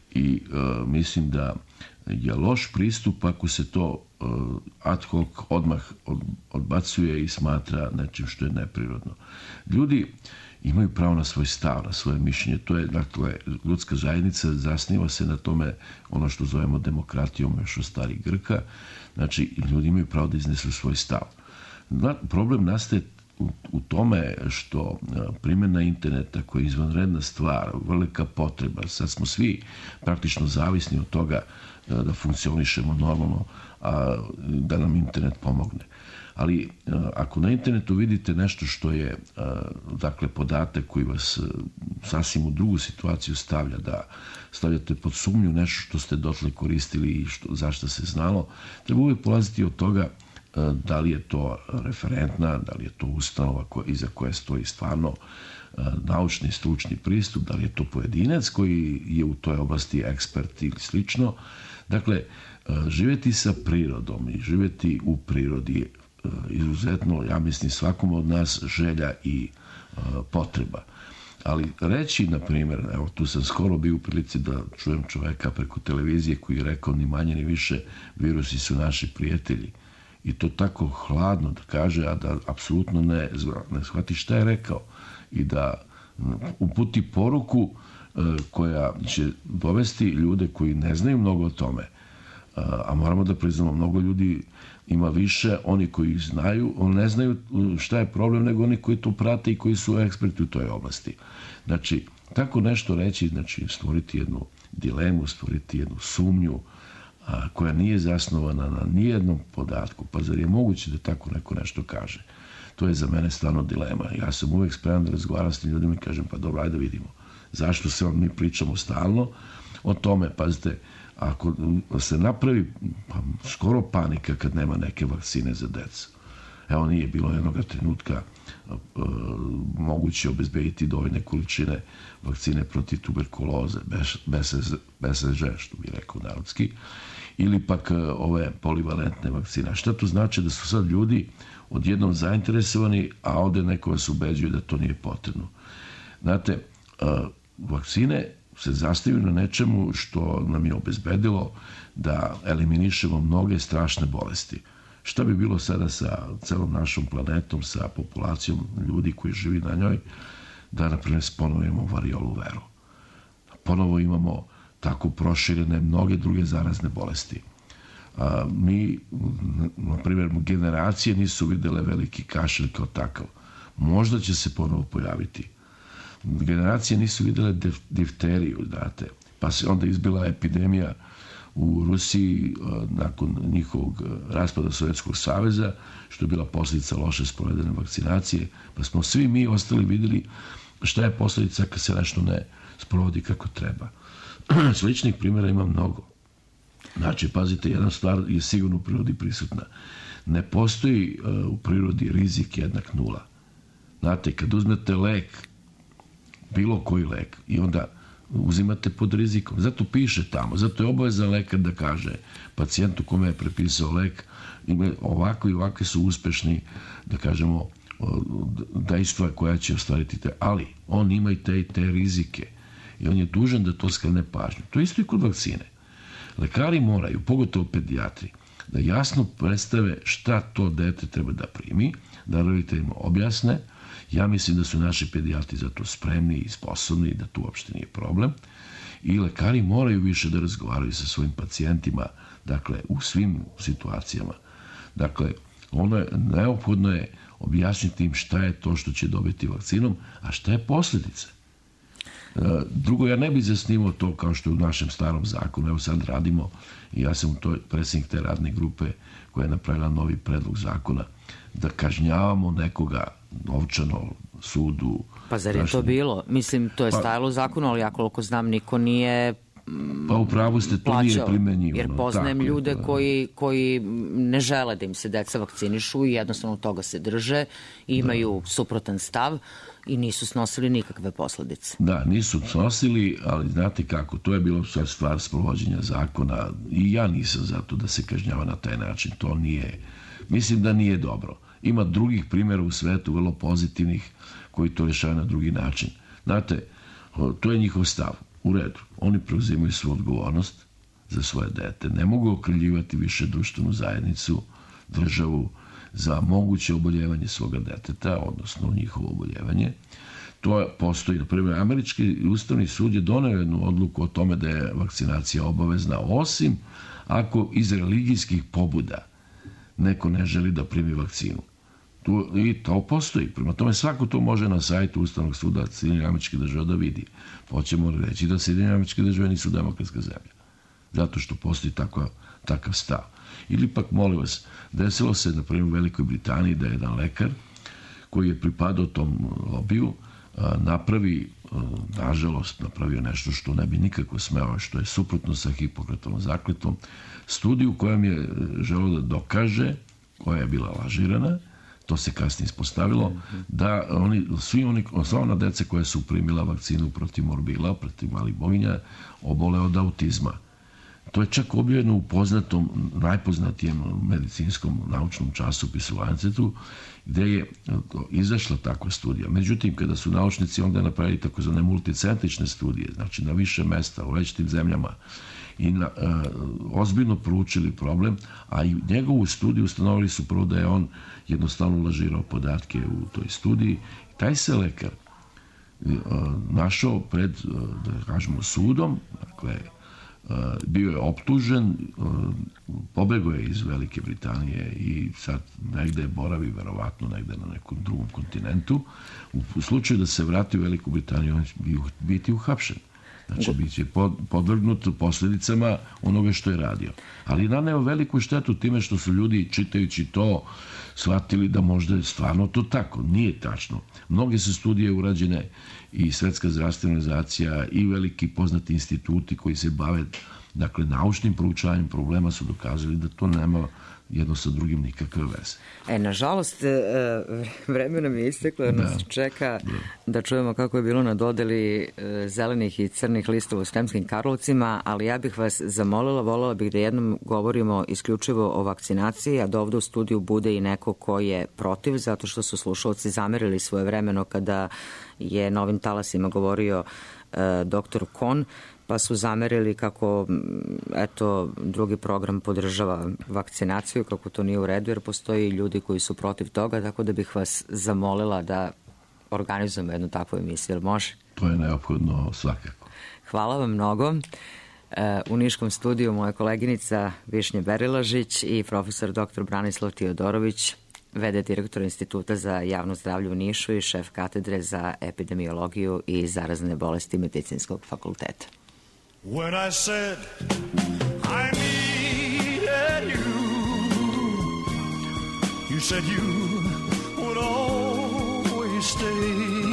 i uh, mislim da je loš pristup ako se to uh, ad hoc odmah od, odbacuje i smatra nečim što je neprirodno. Ljudi imaju pravo na svoj stav, na svoje mišljenje. To je, dakle, ljudska zajednica zasniva se na tome, ono što zovemo demokratijom još od starih Grka. Znači, ljudi imaju pravo da iznesu svoj stav. Na, problem nastaje U, u tome što primjena interneta koja je izvanredna stvar, velika potreba, sad smo svi praktično zavisni od toga da funkcionišemo normalno, a da nam internet pomogne. Ali ako na internetu vidite nešto što je, dakle, podatak koji vas sasvim u drugu situaciju stavlja, da stavljate pod sumnju nešto što ste dotle koristili i što, zašto se znalo, treba uvijek polaziti od toga da li je to referentna, da li je to ustanova koja, iza koje stoji stvarno naučni, stručni pristup, da li je to pojedinac koji je u toj oblasti ekspert ili slično. Dakle, živjeti sa prirodom i živjeti u prirodi izuzetno, ja mislim, svakom od nas želja i potreba. Ali reći, na primjer, evo, tu sam skoro bio u prilici da čujem čoveka preko televizije koji je rekao ni manje ni više, virusi su naši prijatelji. I to tako hladno da kaže, a da apsolutno ne, ne shvati šta je rekao i da uputi poruku koja će dovesti ljude koji ne znaju mnogo o tome, a moramo da priznamo, mnogo ljudi ima više, oni koji znaju, oni ne znaju šta je problem, nego oni koji to prate i koji su eksperti u toj oblasti. Znači, tako nešto reći, znači stvoriti jednu dilemu, stvoriti jednu sumnju a, koja nije zasnovana na nijednom podatku, pa zar je moguće da tako neko nešto kaže? To je za mene stvarno dilema. Ja sam uvek spreman da razgovaram s tim ljudima i kažem, pa dobro, ajde da vidimo. Zašto se mi pričamo stalno o tome? Pazite, ako se napravi pa, skoro panika kad nema neke vakcine za decu. Evo, nije bilo jednog trenutka e, moguće obezbediti dovoljne količine vakcine protiv tuberkuloze, B C G, što bi rekao narodski, ili pak e, ove polivalentne vakcine. Šta to znači? Da su sad ljudi odjednom zainteresovani, a ovde neko vas ubeđuje da to nije potrebno. Znate, e, vakcine se zastavljaju na nečemu što nam je obezbedilo da eliminišemo mnoge strašne bolesti. Šta bi bilo sada sa celom našom planetom, sa populacijom ljudi koji živi na njoj, da, na primjer, ponovo imamo variolu veru. Ponovo imamo tako proširene mnoge druge zarazne bolesti. A, mi, na primjer, generacije nisu videle veliki kašelj kao takav. Možda će se ponovo pojaviti. Generacije nisu videle difteriju, znate, pa se onda izbila epidemija u Rusiji nakon njihovog raspada Sovjetskog saveza, što je bila posljedica loše sprovedene vakcinacije, pa smo svi mi ostali vidjeli šta je posljedica kad se nešto ne sprovodi kako treba. Sličnih primjera ima mnogo. Znači, pazite, jedna stvar je sigurno u prirodi prisutna. Ne postoji u prirodi rizik jednak nula. Znate, kad uzmete lek, bilo koji lek, i onda uzimate pod rizikom. Zato piše tamo, zato je obavezan lekar da kaže pacijentu kome je prepisao lek, ovako i ovakve su uspešni, da kažemo, dejstva koja će ostvariti te, ali on ima i te i te rizike i on je dužan da to skrene pažnju. To je isto i kod vakcine. Lekari moraju, pogotovo pedijatri, da jasno predstave šta to dete treba da primi, da roditeljima objasne. Ja mislim da su naši pedijatri za to spremni i sposobni, da tu uopšte nije problem. I lekari moraju više da razgovaraju sa svojim pacijentima, dakle, u svim situacijama. Dakle, ono je, neophodno je objasniti im šta je to što će dobiti vakcinom, a šta je posljedice. Drugo, ja ne bih zasnimao to kao što je u našem starom zakonu. Evo sad radimo, i ja sam to predsjednik te radne grupe koja je napravila novi predlog zakona, da kažnjavamo nekoga novčano, sudu. Pa zar je to bilo? Mislim, to je pa, stajalo u zakonu, ali ja koliko znam, niko nije pa upravo ste, to plaćao, nije primenjivano. Jer poznajem tako, ljude da, koji, koji ne žele da im se deca vakcinišu i jednostavno toga se drže, imaju da. suprotan stav i nisu snosili nikakve posledice. Da, nisu snosili, ali znate kako, to je bilo stvar sprovođenja zakona i ja nisam za to da se kažnjava na taj način. To nije, mislim da nije dobro. Ima drugih primjera u svetu, vrlo pozitivnih, koji to rješavaju na drugi način. Znate, to je njihov stav. U redu, oni preuzimaju svoju odgovornost za svoje dete. Ne mogu okrivljivati više društvenu zajednicu, državu, za moguće oboljevanje svoga deteta, odnosno njihovo oboljevanje. To postoji. Na primjer, američki ustavni sud je doneo jednu odluku o tome da je vakcinacija obavezna, osim ako iz religijskih pobuda neko ne želi da primi vakcinu. Tu, i to postoji. Prema tome, svako to može na sajtu Ustavnog suda Sjedinjenih Američkih Država da vidi. Hoćemo reći da Sjedinjene Američke Države nisu demokratska zemlja. Zato što postoji tako, takav stav. Ili pak, molim vas, desilo se, na primjer, u Velikoj Britaniji da je jedan lekar koji je pripadao tom lobiju napravi, nažalost, napravio nešto što ne bi nikako smeo, što je suprotno sa Hipokratovom zakletvom, studiju kojom je želeo da dokaže, koja je bila lažirana, to se kasnije ispostavilo, da oni, svi oni, sva ona deca koja su primila vakcinu protiv morbila, protiv malih boginja, obole od autizma. To je čak objavljeno u poznatom, najpoznatijem medicinskom naučnom časopisu Lancetu, gde je izašla takva studija. Međutim, kada su naučnici onda napravili takozvane multicentrične studije, znači na više mesta u različitim zemljama, i na, e, ozbiljno proučili problem, a i njegovu studiju ustanovili su prvo da je on jednostavno lažirao podatke u toj studiji. Taj se lekar našao pred, da kažemo, sudom, dakle, bio je optužen, pobegao je iz Velike Britanije i sad negde boravi, verovatno negde na nekom drugom kontinentu. U slučaju da se vrati u Veliku Britaniju, on će biti uhapšen. Znači, bit će podvrgnut posljedicama onoga što je radio. Ali naneo veliku štetu time što su ljudi, čitajući to, shvatili da možda je stvarno to tako. Nije tačno. Mnoge su studije urađene i Svetska zdravstvena organizacija i veliki poznati instituti koji se bave, dakle, naučnim proučavanjem problema su dokazali da to nema jedno sa drugim nikakve veze. E, nažalost, vreme nam je isteklo jer nas čeka da čujemo kako je bilo na dodeli zelenih i crnih listova u Sremskim Karlovcima, ali ja bih vas zamolila, voljela bih da jednom govorimo isključivo o vakcinaciji, a da ovde u studiju bude i neko ko je protiv, zato što su slušalci zamerili svoje vremeno kada je na ovim talasima govorio doktor Kon, pa su zamerili kako, eto, drugi program podržava vakcinaciju, kako to nije u redu, jer postoji ljudi koji su protiv toga, tako da bih vas zamolila da organizujemo jednu takvu emisiju, jel može? To je neophodno svakako. Hvala vam mnogo. U Niškom studiju moja koleginica Višnja Berilažić i profesor doktor Branislav Tiodorović, v d direktor Instituta za javno zdravlje u Nišu i šef katedre za epidemiologiju i zarazne bolesti Medicinskog fakulteta. When I said I needed you, you said you would always stay.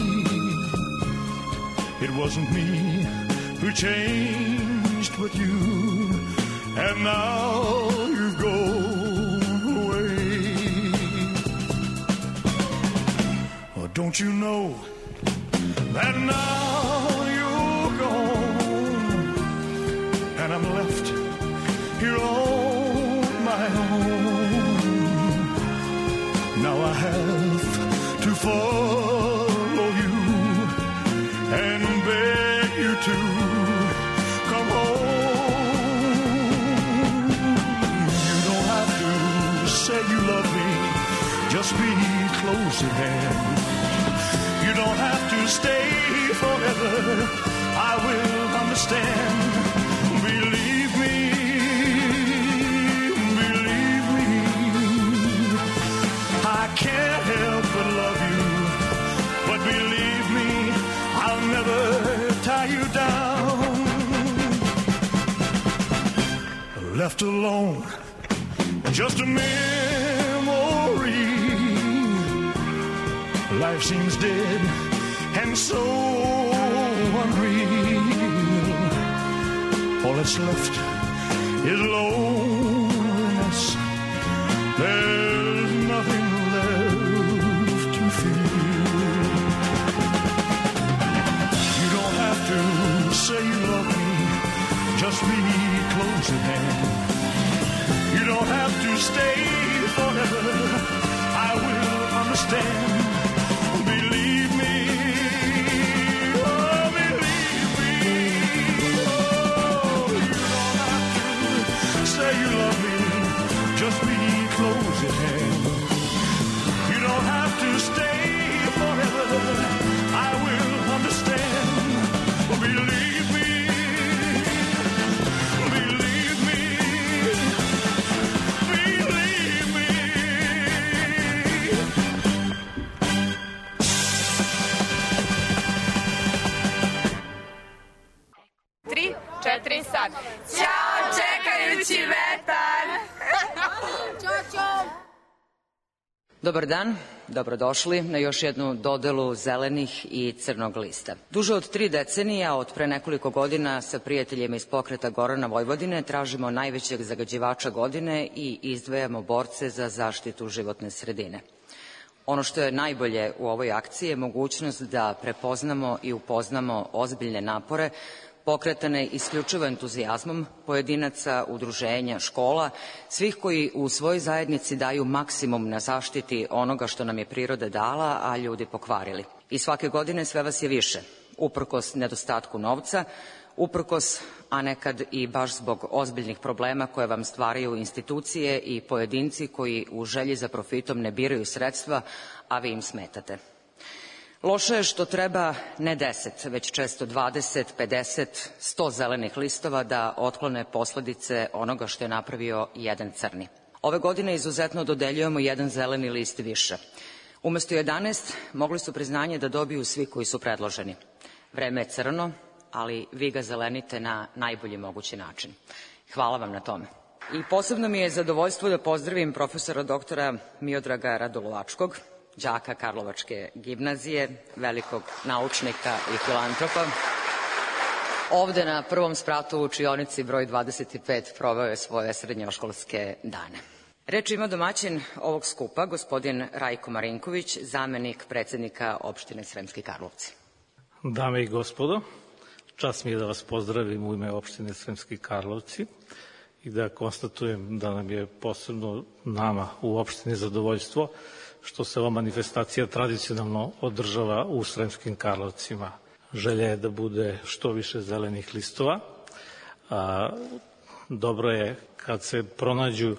It wasn't me who changed but you, and now you've gone away. Oh, don't you know that now you're gone, and I'm left here on my own. Now I have to follow you and beg you to come home. You don't have to say you love me, just be close at hand. You don't have to stay forever, I will understand. Believe me, believe me, I can't help but love you, but believe me, I'll never tie you down. Left alone, just a memory. Life seems dead and so unreal. All that's left is loneliness. There's nothing left to feel. You don't have to say you love me, just be close at hand. You don't have to stay forever, I will understand. Believe me, oh, believe me, oh, you don't have to say you love me, just be close at hand. You don't have to stay forever, I will understand. Believe me, believe me, believe me. Tri, četiri, sad. Ćao, čekajući vetar. Ćao, ćao. Dobar dan, dobrodošli na još jednu dodelu zelenih i crnog lista. Duže od tri decenije, a od pre nekoliko godina sa prijateljima iz pokreta Gorana Vojvodine tražimo najvećeg zagađivača godine i izdvajamo borce za zaštitu životne sredine. Ono što je najbolje u ovoj akciji je mogućnost da prepoznamo i upoznamo ozbiljne napore pokretane isključivo entuzijazmom pojedinaca, udruženja, škola, svih koji u svojoj zajednici daju maksimum na zaštiti onoga što nam je priroda dala, a ljudi pokvarili. I svake godine sve vas je više, uprkos nedostatku novca, uprkos, a nekad i baš zbog ozbiljnih problema koje vam stvaraju institucije i pojedinci koji u želji za profitom ne biraju sredstva, a vi im smetate. Loše je što treba ne deset, već često dvadeset, pedeset, sto zelenih listova da otklone posledice onoga što je napravio jedan crni. Ove godine izuzetno dodeljujemo jedan zeleni list više. Umesto jedanaest mogli su priznanje da dobiju svi koji su predloženi. Vreme je crno, ali vi ga zelenite na najbolji mogući način. Hvala vam na tome. I posebno mi je zadovoljstvo da pozdravim profesora doktora Miodraga Radulovačkog, đaka Karlovačke gimnazije, velikog naučnika i filantropa. Ovde na prvom spratu u učionici broj dvadeset pet proveo je svoje srednjoškolske dane. Reč ima domaćin ovog skupa, gospodin Rajko Marinković, zamenik predsednika opštine Sremski Karlovci. Dame i gospodo, čast mi je da vas pozdravim u ime opštine Sremski Karlovci i da konstatujem da nam je posebno nama u opštini zadovoljstvo što se ova manifestacija tradicionalno održava u Sremskim Karlovcima. Želja je da bude što više zelenih listova. A, dobro je kad se pronađu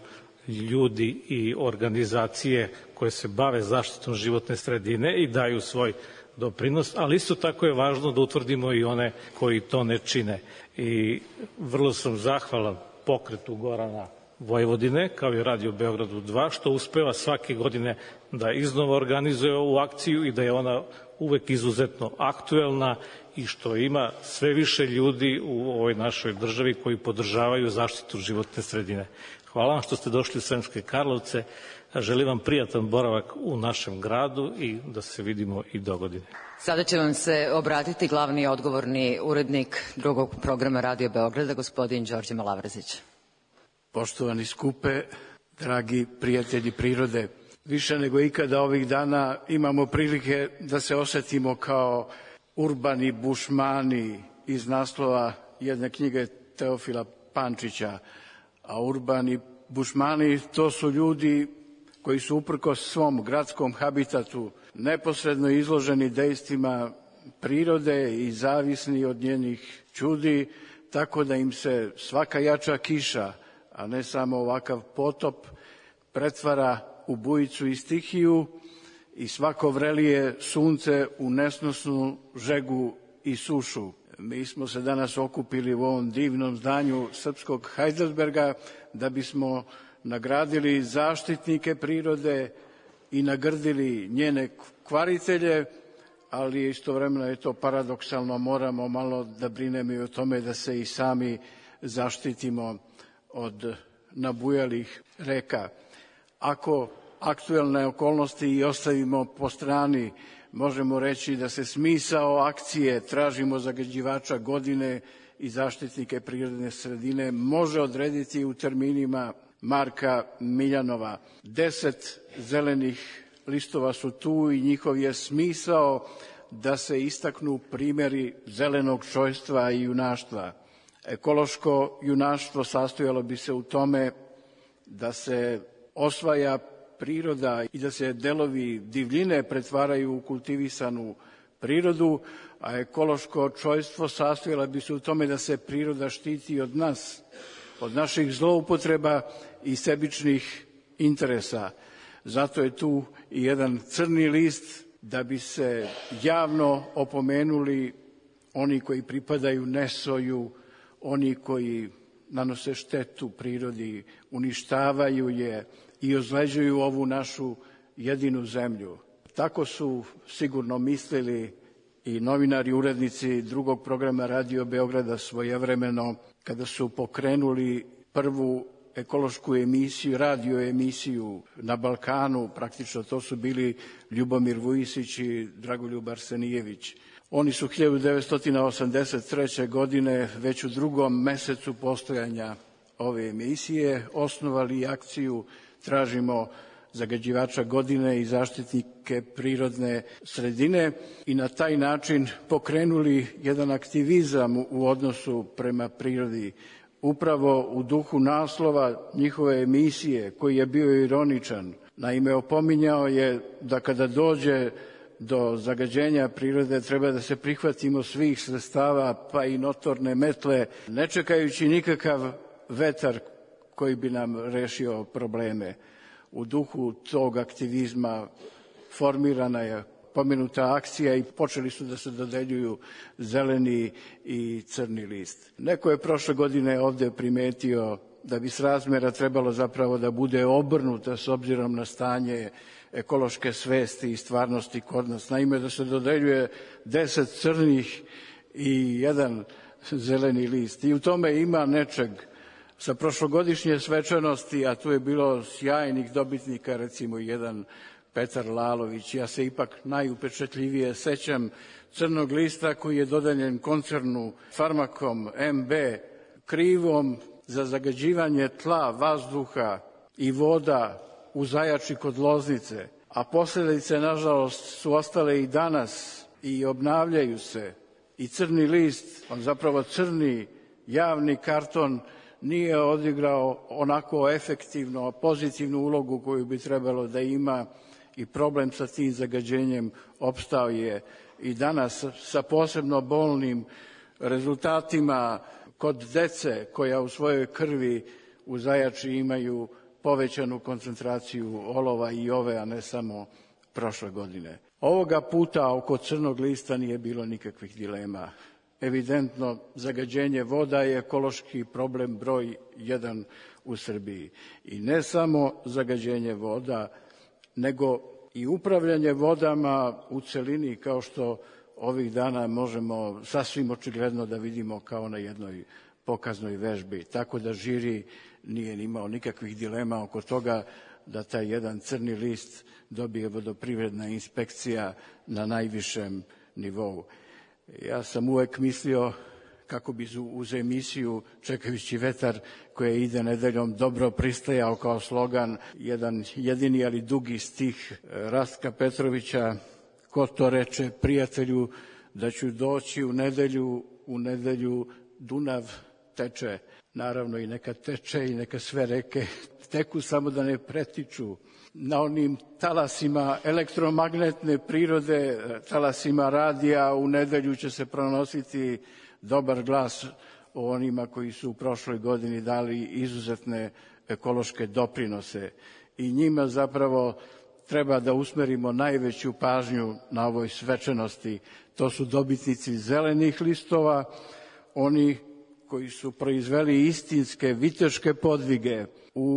ljudi i organizacije koje se bave zaštitom životne sredine i daju svoj doprinos, ali isto tako je važno da utvrdimo i one koji to ne čine. I vrlo sam zahvalan pokretu Gorana Vojvodine, kao i Radio Beogradu dva, što uspeva svake godine da iznova organizuje ovu akciju i da je ona uvek izuzetno aktuelna i što ima sve više ljudi u ovoj našoj državi koji podržavaju zaštitu životne sredine. Hvala vam što ste došli u Sremske Karlovce, a želim vam prijatan boravak u našem gradu i da se vidimo i dogodine. Sada će vam se obratiti glavni i odgovorni urednik drugog programa Radio Beograda, gospodin Đorđe Malavrazić. Poštovani skupe, dragi prijatelji prirode, više nego ikada ovih dana imamo prilike da se osetimo kao urbani bušmani iz naslova jedne knjige Teofila Pančića. A urbani bušmani to su ljudi koji su uprkos svom gradskom habitatu neposredno izloženi dejstvima prirode i zavisni od njenih čudi, tako da im se svaka jača kiša, a ne samo ovakav potop, pretvara u bujicu i stihiju i svako vrelije sunce u nesnosnu žegu i sušu. Mi smo se danas okupili u ovom divnom zdanju Srpskog Heidelberga da bismo nagradili zaštitnike prirode i nagrdili njene kvaritelje, ali istovremeno je to paradoksalno, moramo malo da brinemo i o tome da se i sami zaštitimo od nabujalih reka. Ako aktuelne okolnosti i ostavimo po strani, možemo reći da se smisao akcije Tražimo zagađivača godine i zaštitnike prirodne sredine može odrediti u terminima Marka Miljanova. Deset zelenih listova su tu i njihov je smisao da se istaknu primjeri zelenog čojstva i junaštva. Ekološko junaštvo sastojalo bi se u tome da se osvaja priroda i da se delovi divljine pretvaraju u kultivisanu prirodu, a ekološko čojstvo sastojalo bi se u tome da se priroda štiti od nas, od naših zloupotreba i sebičnih interesa. Zato je tu i jedan crni list da bi se javno opomenuli oni koji pripadaju nesoju, oni koji nanose štetu prirodi, uništavaju je i ozleđuju ovu našu jedinu zemlju. Tako su sigurno mislili i novinari, urednici drugog programa Radio Beograda svojevremeno kada su pokrenuli prvu ekološku emisiju, radio emisiju na Balkanu, praktično to su bili Ljubomir Vujisić i Dragoljub Arsenijević. Oni su hiljadu devetsto osamdeset treće. godine, već u drugom mesecu postojanja ove emisije, osnovali akciju Tražimo zagađivača godine i zaštitnike prirodne sredine i na taj način pokrenuli jedan aktivizam u odnosu prema prirodi. Upravo u duhu naslova njihove emisije, koji je bio ironičan. Naime, opominjao je da kada dođe do zagađenja prirode treba da se prihvatimo svih sredstava, pa i notorne metle, ne čekajući nikakav vetar koji bi nam rešio probleme. U duhu tog aktivizma formirana je pomenuta akcija i počeli su da se dodeljuju zeleni i crni list. Neko je prošle godine ovde primetio da bi srazmera trebalo zapravo da bude obrnuta s obzirom na stanje ekološke svesti i stvarnosti kod nas. Naime, da se dodeljuje deset crnih i jedan zeleni list. I u tome ima nečeg sa prošlogodišnje svečanosti, a tu je bilo sjajnih dobitnika, recimo jedan Petar Lalović. Ja se ipak najupečatljivije sećam crnog lista koji je dodeljen koncernu Farmakom M B krivom za zagađivanje tla, vazduha i voda u Zajači kod Loznice, a posljedice, nažalost, su ostale i danas i obnavljaju se. I crni list, on zapravo crni javni karton, nije odigrao onako efektivno, pozitivnu ulogu koju bi trebalo da ima i problem sa tim zagađenjem opstao je i danas sa posebno bolnim rezultatima kod dece koja u svojoj krvi u Zajači imaju povećanu koncentraciju olova i ove, a ne samo prošle godine. Ovoga puta oko crnog lista nije bilo nikakvih dilema. Evidentno, zagađenje voda je ekološki problem broj jedan u Srbiji. I ne samo zagađenje voda, nego i upravljanje vodama u celini, kao što ovih dana možemo sasvim očigledno da vidimo kao na jednoj pokaznoj vežbi. Tako da žiri nije imao nikakvih dilema oko toga da taj jedan crni list dobije vodoprivredna inspekcija na najvišem nivou. Ja sam uvek mislio kako bi uz emisiju Čekajući vetar koja ide nedeljom dobro pristajao kao slogan jedan jedini ali dugi stih Rastka Petrovića: ko to reče prijatelju da ću doći u nedelju, u nedelju Dunav teče. Naravno i neka teče i neka sve reke teku, samo da ne pretiču. Na onim talasima elektromagnetne prirode, talasima radija, u nedelju će se pronositi dobar glas o onima koji su u prošloj godini dali izuzetne ekološke doprinose. I njima zapravo treba da usmerimo najveću pažnju na ovoj svečanosti. To su dobitnici zelenih listova, oni koji su proizveli istinske viteške podvige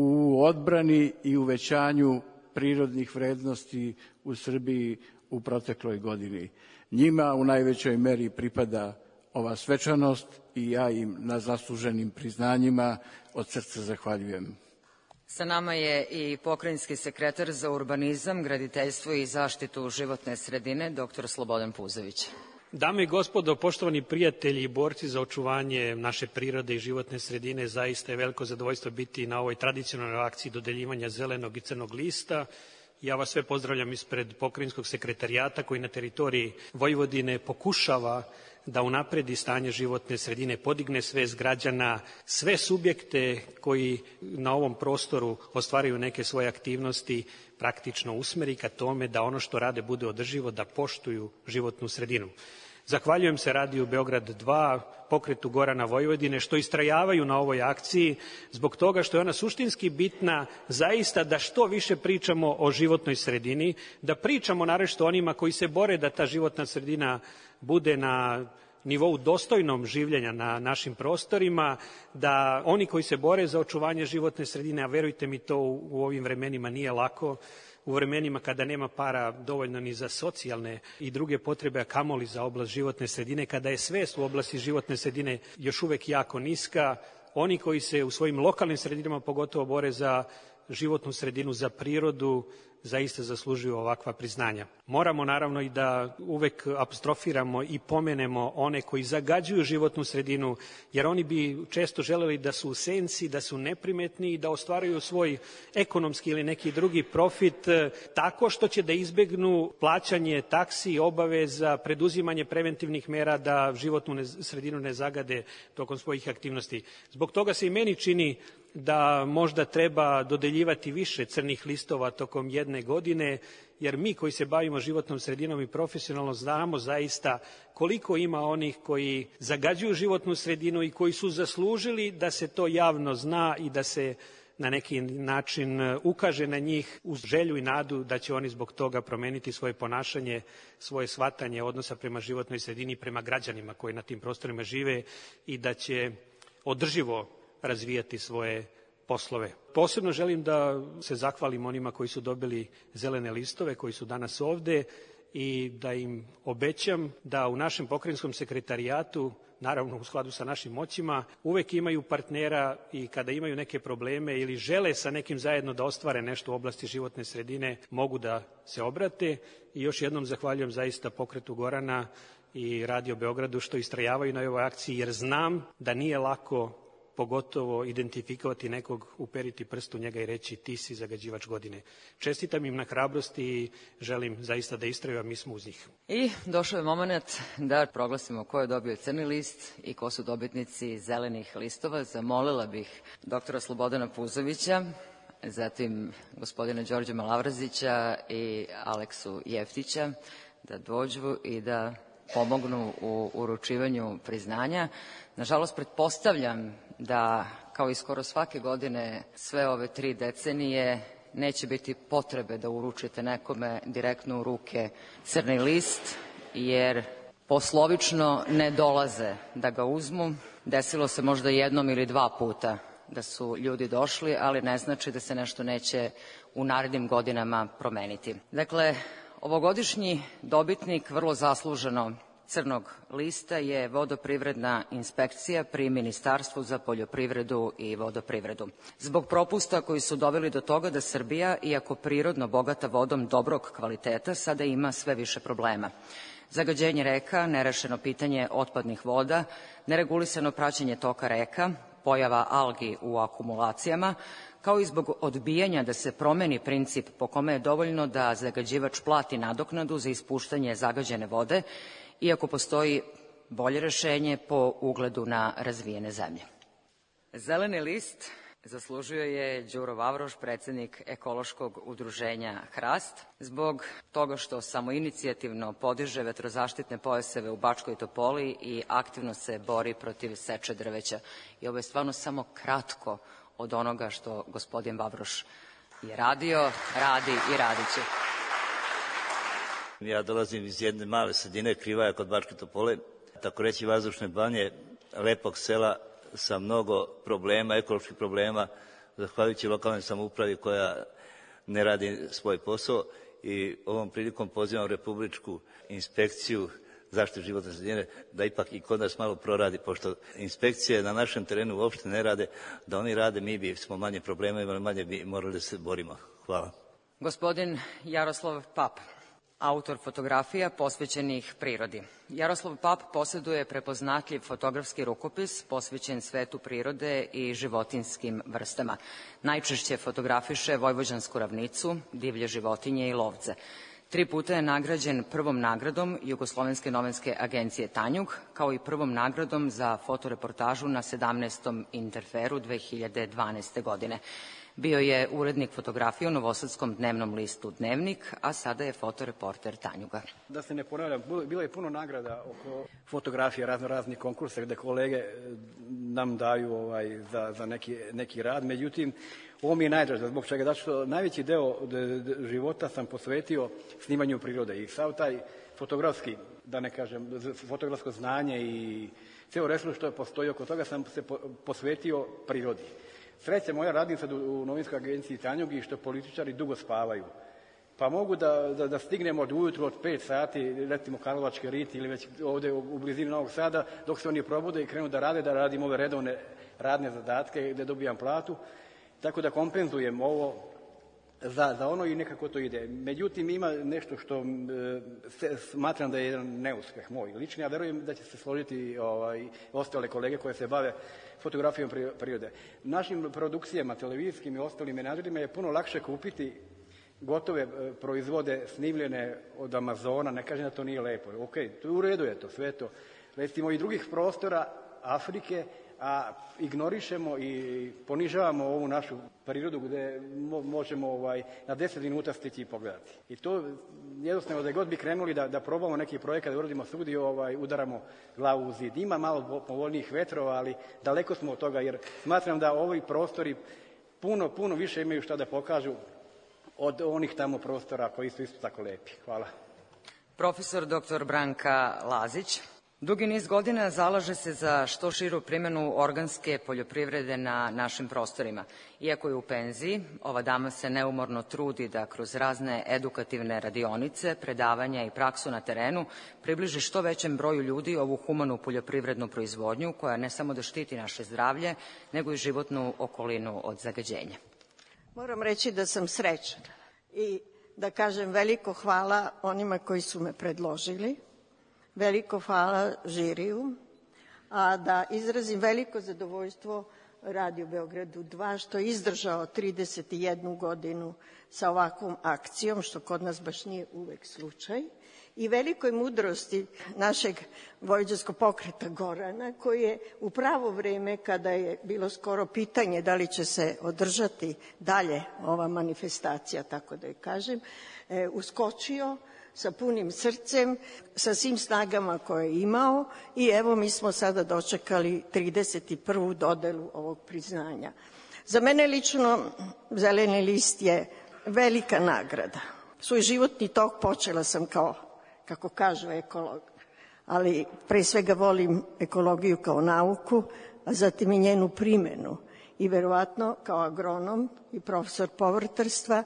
u odbrani i uvećanju prirodnih vrednosti u Srbiji u protekloj godini. Njima u najvećoj meri pripada ova svečanost i ja im na zasluženim priznanjima od srca zahvaljujem. Sa nama je i pokrajinski sekretar za urbanizam, graditeljstvo i zaštitu životne sredine, doktor Slobodan Puzović. Dame i gospodo, poštovani prijatelji i borci za očuvanje naše prirode i životne sredine, zaista je veliko zadovoljstvo biti na ovoj tradicionalnoj akciji dodeljivanja zelenog i crnog lista. Ja vas sve pozdravljam ispred pokrajinskog sekretarijata koji na teritoriji Vojvodine pokušava da unapredi stanje životne sredine, podigne svest građana, sve subjekte koji na ovom prostoru ostvaraju neke svoje aktivnosti praktično usmeri ka tome da ono što rade bude održivo, da poštuju životnu sredinu. Zahvaljujem se Radiju Beograd dva, pokretu Gorana Vojvodine, što istrajavaju na ovoj akciji, zbog toga što je ona suštinski bitna zaista da što više pričamo o životnoj sredini, da pričamo naročito onima koji se bore da ta životna sredina bude na nivou dostojnom življenja na našim prostorima, da oni koji se bore za očuvanje životne sredine, a verujte mi to u ovim vremenima nije lako, u vremenima kada nema para dovoljno ni za socijalne i druge potrebe, a kamoli za oblast životne sredine, kada je svest u oblasti životne sredine još uvek jako niska, oni koji se u svojim lokalnim sredinama pogotovo bore za životnu sredinu, za prirodu, zaista zaslužuju ovakva priznanja. Moramo naravno i da uvek apostrofiramo i pomenemo one koji zagađuju životnu sredinu, jer oni bi često želeli da su u senci, da su neprimetni i da ostvaruju svoj ekonomski ili neki drugi profit tako što će da izbegnu plaćanje taksi, obaveza, preduzimanje preventivnih mera da životnu sredinu ne zagade tokom svojih aktivnosti. Zbog toga se i meni čini da možda treba dodeljivati više crnih listova tokom jedne godine, jer mi koji se bavimo životnom sredinom i profesionalno znamo zaista koliko ima onih koji zagađuju životnu sredinu i koji su zaslužili da se to javno zna i da se na neki način ukaže na njih uz želju i nadu da će oni zbog toga promeniti svoje ponašanje, svoje shvatanje odnosa prema životnoj sredini, prema građanima koji na tim prostorima žive i da će održivo razvijati svoje poslove. Posebno želim da se zahvalim onima koji su dobili zelene listove, koji su danas ovde, i da im obećam da u našem pokrajinskom sekretarijatu, naravno u skladu sa našim moćima, uvek imaju partnera i kada imaju neke probleme ili žele sa nekim zajedno da ostvare nešto u oblasti životne sredine, mogu da se obrate. I još jednom zahvaljujem zaista Pokretu Gorana i Radio Beogradu što istrajavaju na ovoj akciji, jer znam da nije lako pogotovo identifikovati nekog, uperiti prst u njega i reći ti si zagađivač godine. Čestitam im na hrabrosti i želim zaista da istraju, a mi smo uz njih. I došao je moment da proglasimo ko je dobio crni list i ko su dobitnici zelenih listova. Zamolila bih doktora Slobodana Puzovića, zatim gospodina Đorđa Malavrazića i Aleksu Jeftića da dođu i da pomognu u uručivanju priznanja. Nažalost, pretpostavljam da, kao i skoro svake godine, sve ove tri decenije neće biti potrebe da uručite nekome direktno u ruke crni list, jer poslovično ne dolaze da ga uzmu. Desilo se možda jednom ili dva puta da su ljudi došli, ali ne znači da se nešto neće u narednim godinama promeniti. Dakle, ovogodišnji dobitnik vrlo zasluženo crnog lista je vodoprivredna inspekcija pri Ministarstvu za poljoprivredu i vodoprivredu. Zbog propusta koji su doveli do toga da Srbija, iako prirodno bogata vodom dobrog kvaliteta, sada ima sve više problema. Zagađenje reka, nerešeno pitanje otpadnih voda, neregulisano praćenje toka reka, pojava algi u akumulacijama, kao i zbog odbijanja da se promeni princip po kome je dovoljno da zagađivač plati nadoknadu za ispuštanje zagađene vode, iako postoji bolje rešenje po ugledu na razvijene zemlje. Zeleni list zaslužio je Đuro Vavroš, predsednik ekološkog udruženja Hrast, zbog toga što samoinicijativno podiže vetrozaštitne pojaseve u Bačkoj Topoli i aktivno se bori protiv seče drveća. I ovo je stvarno samo kratko od onoga što gospodin Vavroš je radio, radi i radit će. Ja dolazim iz jedne male sredine, Krivaja kod Bačke Topole, tako reći vazdušne banje, lepog sela sa mnogo problema, ekoloških problema, zahvaljujući lokalnoj samoupravi koja ne radi svoj posao, i ovom prilikom pozivam Republičku inspekciju zaštite životne sredine da ipak i kod nas malo proradi, pošto inspekcije na našem terenu uopšte ne rade. Da oni rade, mi bi smo manje problema imali, manje bi morali da se borimo. Hvala. Gospodin Jaroslav Pap, autor fotografija posvećenih prirodi. Jaroslav Pap posjeduje prepoznatljiv fotografski rukopis posvećen svetu prirode i životinjskim vrstama. Najčešće fotografiše vojvođansku ravnicu, divlje životinje i lovce. Tri puta je nagrađen prvom nagradom Jugoslovenske novinske agencije Tanjug, kao i prvom nagradom za fotoreportažu na sedamnaestom Interferu dve hiljade dvanaeste. godine. Bio je urednik fotografije u novosadskom dnevnom listu Dnevnik, a sada je fotoreporter Tanjuga. Da se ne ponavljam, bilo je puno nagrada oko fotografije, razno raznih konkursa gde kolege nam daju ovaj, za, za neki, neki rad. Međutim, ovo mi je najdraže. Zbog čega? Zato što najveći deo života sam posvetio snimanju prirode i sav taj fotografski, da ne kažem, fotografsko znanje i ceo resurs što je postoji oko toga sam se posvetio prirodi. Sreća moja, radim sad u novinskoj agenciji Tanjug i što političari dugo spavaju. Pa mogu da, da, da stignemo od ujutru od pet sati, recimo Karlovačke riti ili već ovde u, u blizini Novog Sada, dok se oni probude i krenu da rade, da radim ove redovne radne zadatke gde dobijam platu. Tako da kompenzujem ovo za, za ono i nekako to ide. Međutim, ima nešto što e, smatram da je jedan neuspeh moj lični, a verujem da će se složiti ovaj, ostale kolege koje se bave fotografijom prirode. Našim produkcijama, televizijskim i ostalim menadžerima je puno lakše kupiti gotove proizvode snimljene od Amazona, ne kažem da to nije lepo. Ok, to u redu je to, sve to. Recimo i drugih prostora Afrike, a ignorišemo i ponižavamo ovu našu prirodu gde možemo ovaj, na deset minuta stići i pogledati. I to jednostavno da god bi krenuli da, da probamo neki projekat, da uradimo svugdje, ovaj, udaramo glavu u zid. Ima malo povoljnijih vetrova, ali daleko smo od toga, jer smatram da ovi prostori puno, puno više imaju šta da pokažu od onih tamo prostora koji su isto tako lepi. Hvala. Profesor doktor Branka Lazić. Dugi niz godina zalaže se za što širu primjenu organske poljoprivrede na našim prostorima. Iako je u penziji, ova dama se neumorno trudi da kroz razne edukativne radionice, predavanja i praksu na terenu približi što većem broju ljudi ovu humanu poljoprivrednu proizvodnju koja ne samo da štiti naše zdravlje, nego i životnu okolinu od zagađenja. Moram reći da sam srećna i da kažem veliko hvala onima koji su me predložili. Veliko hvala žiriju, a da izrazim veliko zadovoljstvo Radio Beogradu dva što je izdržao trideset jednu godinu sa ovakvom akcijom, što kod nas baš nije uvek slučaj, i velikoj mudrosti našeg vojvođanskog pokreta Gorana, koji je u pravo vreme, kada je bilo skoro pitanje da li će se održati dalje ova manifestacija, tako da je kažem, uskočio sa punim srcem, sa svim snagama koje je imao i evo mi smo sada dočekali trideset prvu dodelu ovog priznanja. Za mene lično Zeleni list je velika nagrada. Svoj životni tok počela sam kao, kako kažu, ekolog, ali pre svega volim ekologiju kao nauku, a zatim i njenu primenu i verovatno kao agronom i profesor povrtarstva.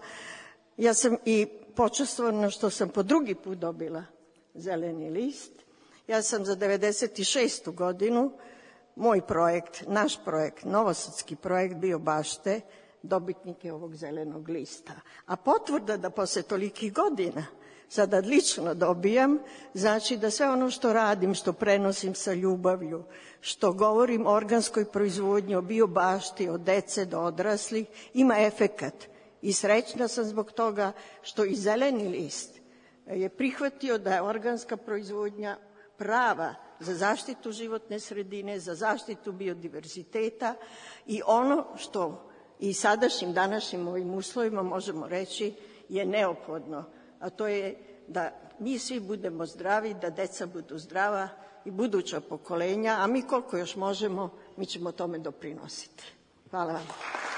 Ja sam i počastvovana što sam po drugi put dobila Zeleni list. Ja sam za devedeset šestu godinu, moj projekt, naš projekt, novosadski projekt Bio bašte, dobitnik je ovog Zelenog lista. A potvrda da posle tolikih godina sada lično dobijam, znači da sve ono što radim, što prenosim sa ljubavlju, što govorim o organskoj proizvodnji, o bio bašti, od dece do odraslih, ima efekat. I srećna sam zbog toga što i Zeleni list je prihvatio da je organska proizvodnja prava za zaštitu životne sredine, za zaštitu biodiverziteta i ono što i sadašnjim, današnjim ovim uslovima možemo reći je neophodno, a to je da mi svi budemo zdravi, da deca budu zdrava i buduća pokolenja, a mi koliko još možemo, mi ćemo tome doprinositi. Hvala vam.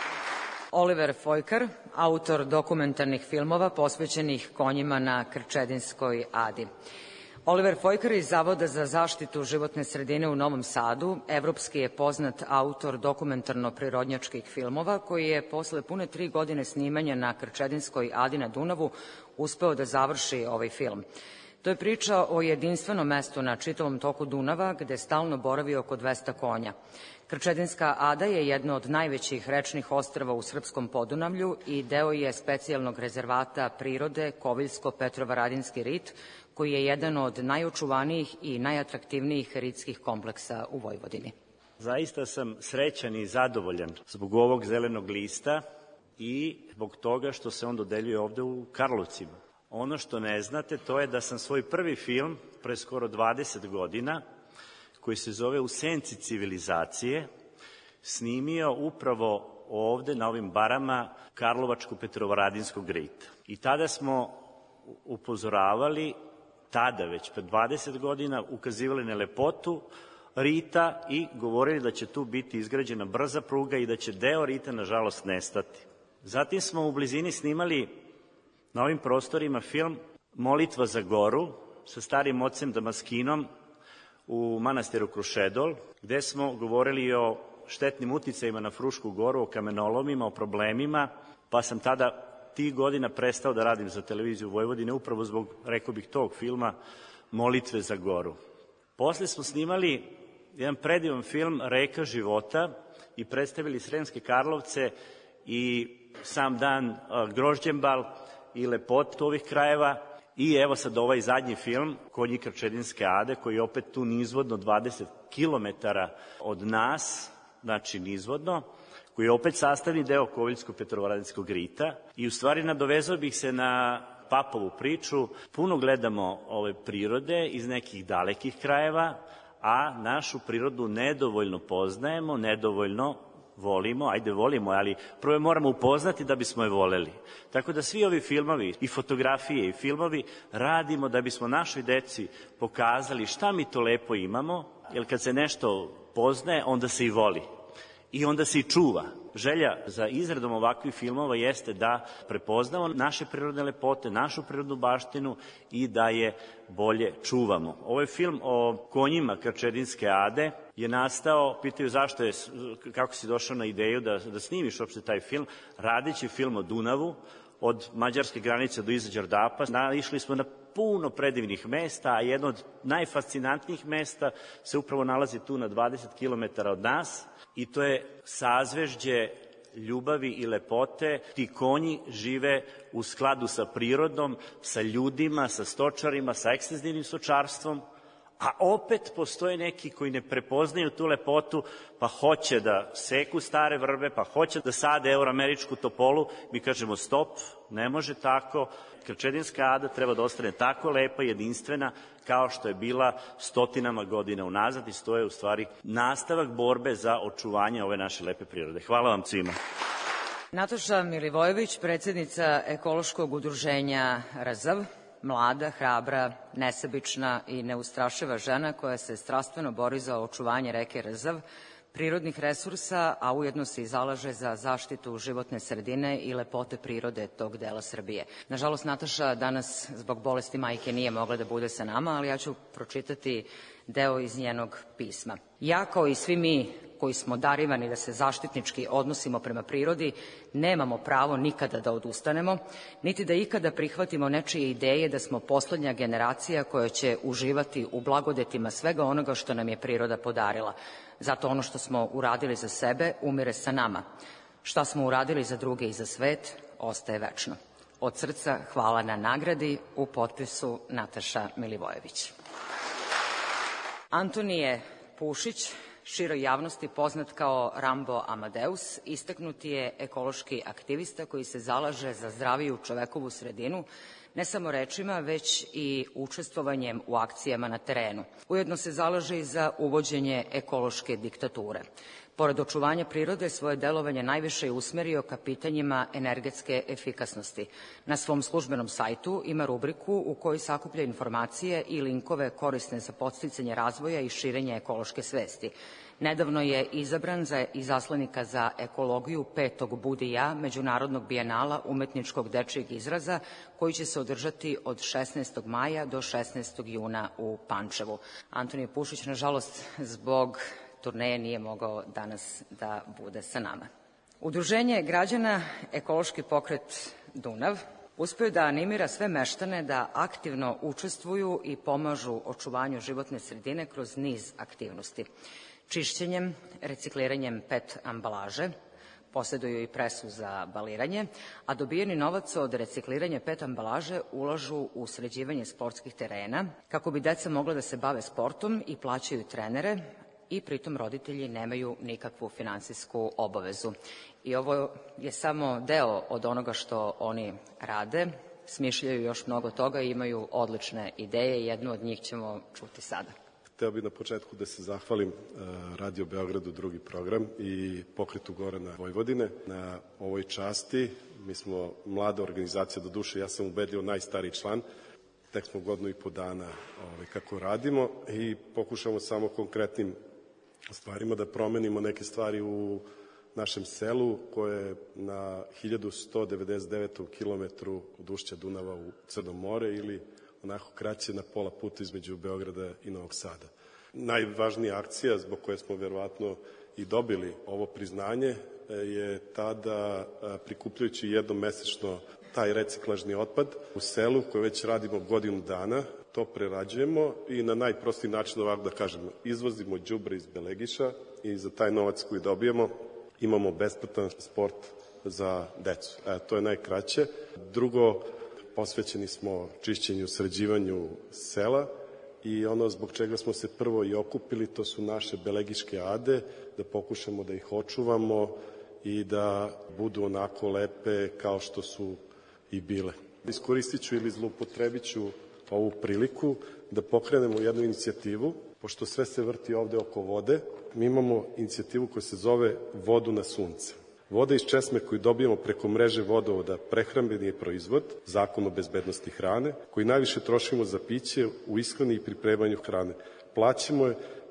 Oliver Fojkar, autor dokumentarnih filmova posvećenih konjima na Krčedinskoj Adi. Oliver Fojkar iz Zavoda za zaštitu životne sredine u Novom Sadu, evropski je poznat autor dokumentarno-prirodnjačkih filmova koji je posle pune tri godine snimanja na Krčedinskoj Adi na Dunavu uspeo da završi ovaj film. To je priča o jedinstvenom mestu na čitavom toku Dunava gde stalno boravi oko dvesta konja. Krčedinska Ada je jedno od najvećih rečnih ostrva u srpskom Podunavlju i deo je specijalnog rezervata prirode Koviljsko-Petrovaradinski rit, koji je jedan od najočuvanijih i najatraktivnijih ritskih kompleksa u Vojvodini. Zaista sam srećan i zadovoljan zbog ovog Zelenog lista i zbog toga što se on dodeljuje ovde u Karlovcima. Ono što ne znate, to je da sam svoj prvi film, pre skoro dvadeset godina, koji se zove U senci civilizacije, snimio upravo ovde na ovim barama Karlovačko-Petrovaradinskog rita. I tada smo upozoravali, tada već pred dvadeset godina, ukazivali na lepotu rita i govorili da će tu biti izgrađena brza pruga i da će deo rita, nažalost, nestati. Zatim smo u blizini snimali na ovim prostorima film Molitva za goru sa starim ocem Damaskinom u manastiru Krušedol, gde smo govorili o štetnim uticajima na Frušku goru, o kamenolomima, o problemima, pa sam tada tih godina prestao da radim za televiziju Vojvodine upravo zbog, rekao bih, tog filma Molitve za goru. Posle smo snimali jedan predivan film Reka života i predstavili Sremske Karlovce i sam dan Grožđembal i lepotu ovih krajeva. I evo sad ovaj zadnji film, Konji Krčedinske Ade, koji je opet tu nizvodno dvadeset kilometara od nas, znači nizvodno, koji je opet sastavni deo Koviljsko-Petrovaradinskog rita. I u stvari nadovezao bih se na Papovu priču. Puno gledamo ove prirode iz nekih dalekih krajeva, a našu prirodu nedovoljno poznajemo, nedovoljno volimo, ajde volimo, ali prvo je moramo upoznati da bismo je voleli. Tako da svi ovi filmovi, i fotografije i filmovi, radimo da bismo našoj deci pokazali šta mi to lepo imamo, jer kad se nešto poznaje, onda se i voli. i onda se i čuva. Želja za izradom ovakvih filmova jeste da prepoznamo naše prirodne lepote, našu prirodnu baštinu i da je bolje čuvamo. Ovaj film o konjima Krčedinske Ade je nastao, pitaju zašto je, kako si došao na ideju da, da snimiš uopšte taj film, radići film o Dunavu, od mađarske granice do iza Đerdapa. Naišli smo na puno predivnih mesta, a jedno od najfascinantnijih mesta se upravo nalazi tu na dvadeset kilometara od nas i to je sazvežđe ljubavi i lepote. Ti konji žive u skladu sa prirodom, sa ljudima, sa stočarima, sa ekstenzivnim stočarstvom, a opet postoje neki koji ne prepoznaju tu lepotu, pa hoće da seku stare vrbe, pa hoće da sade euroameričku topolu. Mi kažemo stop, ne može tako. Krčedinska Ada treba da ostane tako lepa i jedinstvena kao što je bila stotinama godina unazad i to je u stvari nastavak borbe za očuvanje ove naše lepe prirode. Hvala vam svima. Nataša Milivojević, predsjednica ekološkog udruženja Rzav, mlada, hrabra, nesebična i neustrašiva žena koja se strastveno bori za očuvanje reke Rzav, prirodnih resursa, a ujedno se i zalaže za zaštitu životne sredine i lepote prirode tog dela Srbije. Nažalost, Nataša danas zbog bolesti majke nije mogla da bude sa nama, ali ja ću pročitati deo iz njenog pisma. Ja, kao i svi mi koji smo darivani da se zaštitnički odnosimo prema prirodi, nemamo pravo nikada da odustanemo, niti da ikada prihvatimo nečije ideje da smo poslednja generacija koja će uživati u blagodetima svega onoga što nam je priroda podarila. Zato ono što smo uradili za sebe umire sa nama. Šta smo uradili za druge i za svet ostaje večno. Od srca hvala na nagradi, u potpisu Nataša Milivojević. Antonije Pušić, široj javnosti poznat kao Rambo Amadeus, istaknuti je ekološki aktivista koji se zalaže za zdraviju čovekovu sredinu, ne samo rečima, već i učestvovanjem u akcijama na terenu. Ujedno se zalaže i za uvođenje ekološke diktature. Pored očuvanja prirode, svoje delovanje najviše je usmerio ka pitanjima energetske efikasnosti. Na svom službenom sajtu ima rubriku u kojoj sakuplja informacije i linkove korisne za podsticanje razvoja i širenje ekološke svesti. Nedavno je izabran za izaslanika za ekologiju petog Budi ja, Međunarodnog bijenala umetničkog dečijeg izraza, koji će se održati od šesnaestog maja do šesnaestog juna u Pančevu. Antonije Pušić, nažalost, zbog turneje nije mogao danas da bude sa nama. Udruženje građana Ekološki pokret Dunav uspeo da animira sve meštane da aktivno učestvuju i pomažu očuvanju životne sredine kroz niz aktivnosti. Čišćenjem, recikliranjem pet ambalaže, posjeduju i presu za baliranje, a dobijeni novac od recikliranja pet ambalaže ulažu u sređivanje sportskih terena kako bi deca mogla da se bave sportom i plaćaju trenere, i pritom roditelji nemaju nikakvu finansijsku obavezu. I ovo je samo deo od onoga što oni rade. Smišljaju još mnogo toga i imaju odlične ideje. Jednu od njih ćemo čuti sada. Hteo bih na početku da se zahvalim Radio Beogradu, drugi program, i Pokretu Gorana Vojvodine na ovoj časti. Mi smo mlada organizacija, do duše ja sam ubedljivo najstariji član. Tek smo godinu i po dana ovaj, kako radimo i pokušamo samo konkretnim stvarima da promenimo neke stvari u našem selu koje je na hiljadu sto devedeset devetom kilometru od ušća Dunava u Crno more ili onako kraće na pola puta između Beograda i Novog Sada. Najvažnija akcija zbog koje smo verovatno i dobili ovo priznanje je ta da prikupljajući jednom mesečno taj reciklažni otpad u selu koji već radimo godinu dana, to prerađujemo i na najprostiji način, ovako da kažemo, izvozimo đubre iz Belegiša i za taj novac koji dobijemo imamo besplatan sport za decu. E, to je najkraće. Drugo, posvećeni smo čišćenju, sređivanju sela i ono zbog čega smo se prvo i okupili, to su naše belegiške ade, da pokušamo da ih očuvamo i da budu onako lepe kao što su i bile. Iskoristit ću ili zloupotrebit ću ovu priliku da pokrenemo jednu inicijativu, pošto sve se vrti ovde oko vode. Mi imamo inicijativu koja se zove Vodu na sunce. Voda iz česme koju dobijamo preko mreže vodovoda prehrambeni je proizvod, Zakon o bezbednosti hrane, koji najviše trošimo za piće u ishrani i pripremanju hrane. Plaćamo je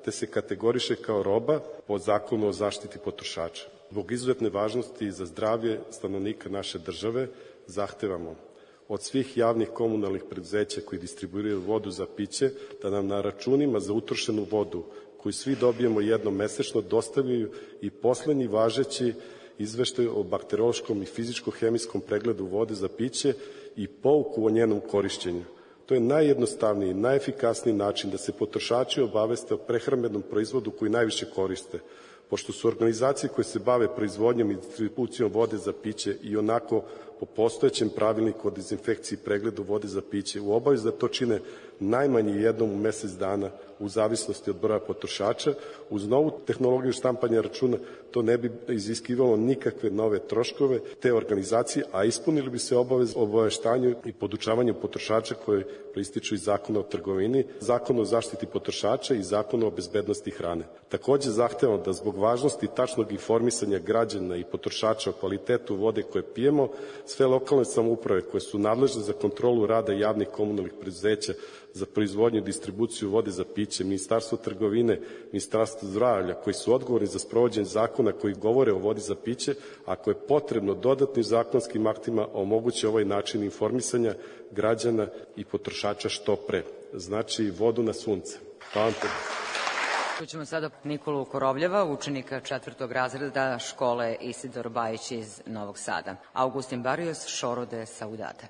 te se kategoriše kao roba po zakonu o zaštiti potrošača. Zbog izuzetne važnosti za zdravlje stanovnika naše države zahtevamo od svih javnih komunalnih preduzeća koji distribuiraju vodu za piće da nam na računima za utrošenu vodu, koju svi dobijemo jednom mesečno, dostavljaju i poslednji važeći izveštaj o bakteriološkom i fizičko-hemijskom pregledu vode za piće i pouku o njenom korišćenju. To je najjednostavniji, najefikasniji način da se potrošači obaveste o prehrambenom proizvodu koji najviše koriste, pošto su organizacije koje se bave proizvodnjom i distribucijom vode za piće i onako po postojećem pravilniku o dezinfekciji i pregledu vode za piće u obavezi da to čine najmanje jednom u mesec dana u zavisnosti od broja potrošača, uz novu tehnologiju štampanja računa to ne bi iziskivalo nikakve nove troškove te organizacije, a ispunili bi se obavez o obaveštanju i podučavanju potrošača koje proističu iz Zakona o trgovini, Zakona o zaštiti potrošača i Zakona o bezbednosti hrane. Takođe zahtevamo da zbog važnosti tačnog informisanja građana i potrošača o kvalitetu vode koje pijemo, sve lokalne samouprave koje su nadležne za kontrolu rada javnih komunalnih preduzeća za proizvodnju i distribuciju vode za piće, Ministarstvo trgovine, Ministarstvo zdravlja, koji su odgovorni za sprovođenje zakona koji govore o vodi za piće, ako je potrebno dodatnim zakonskim aktima omogući ovaj način informisanja građana i potrošača što pre. Znači, vodu na sunce. Hvala vam. Čućemo sada Nikolu Korovljeva, učenika četvrtog razreda škole Isidor Bajić iz Novog Sada. Augustin Barrios, Šoro de Saudade.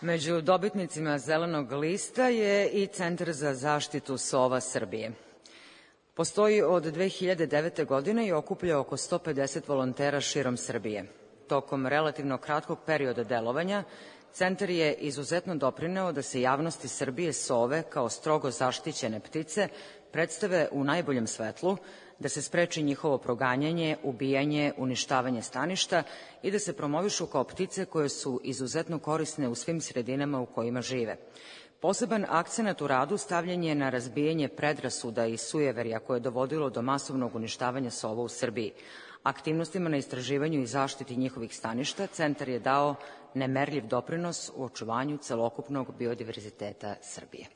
Među dobitnicima Zelenog lista je i Centar za zaštitu sova Srbije. Postoji od dve hiljade devete. godine i okuplja oko sto pedeset volontera širom Srbije. Tokom relativno kratkog perioda delovanja, centar je izuzetno doprineo da se javnosti Srbije sove kao strogo zaštićene ptice predstave u najboljem svetlu, da se spreči njihovo proganjanje, ubijanje, uništavanje staništa i da se promovišu kao ptice koje su izuzetno korisne u svim sredinama u kojima žive. Poseban akcenat u radu stavljen je na razbijanje predrasuda i sujeverja koje je dovodilo do masovnog uništavanja sova u Srbiji. Aktivnostima na istraživanju i zaštiti njihovih staništa centar je dao nemerljiv doprinos u očuvanju celokupnog biodiverziteta Srbije.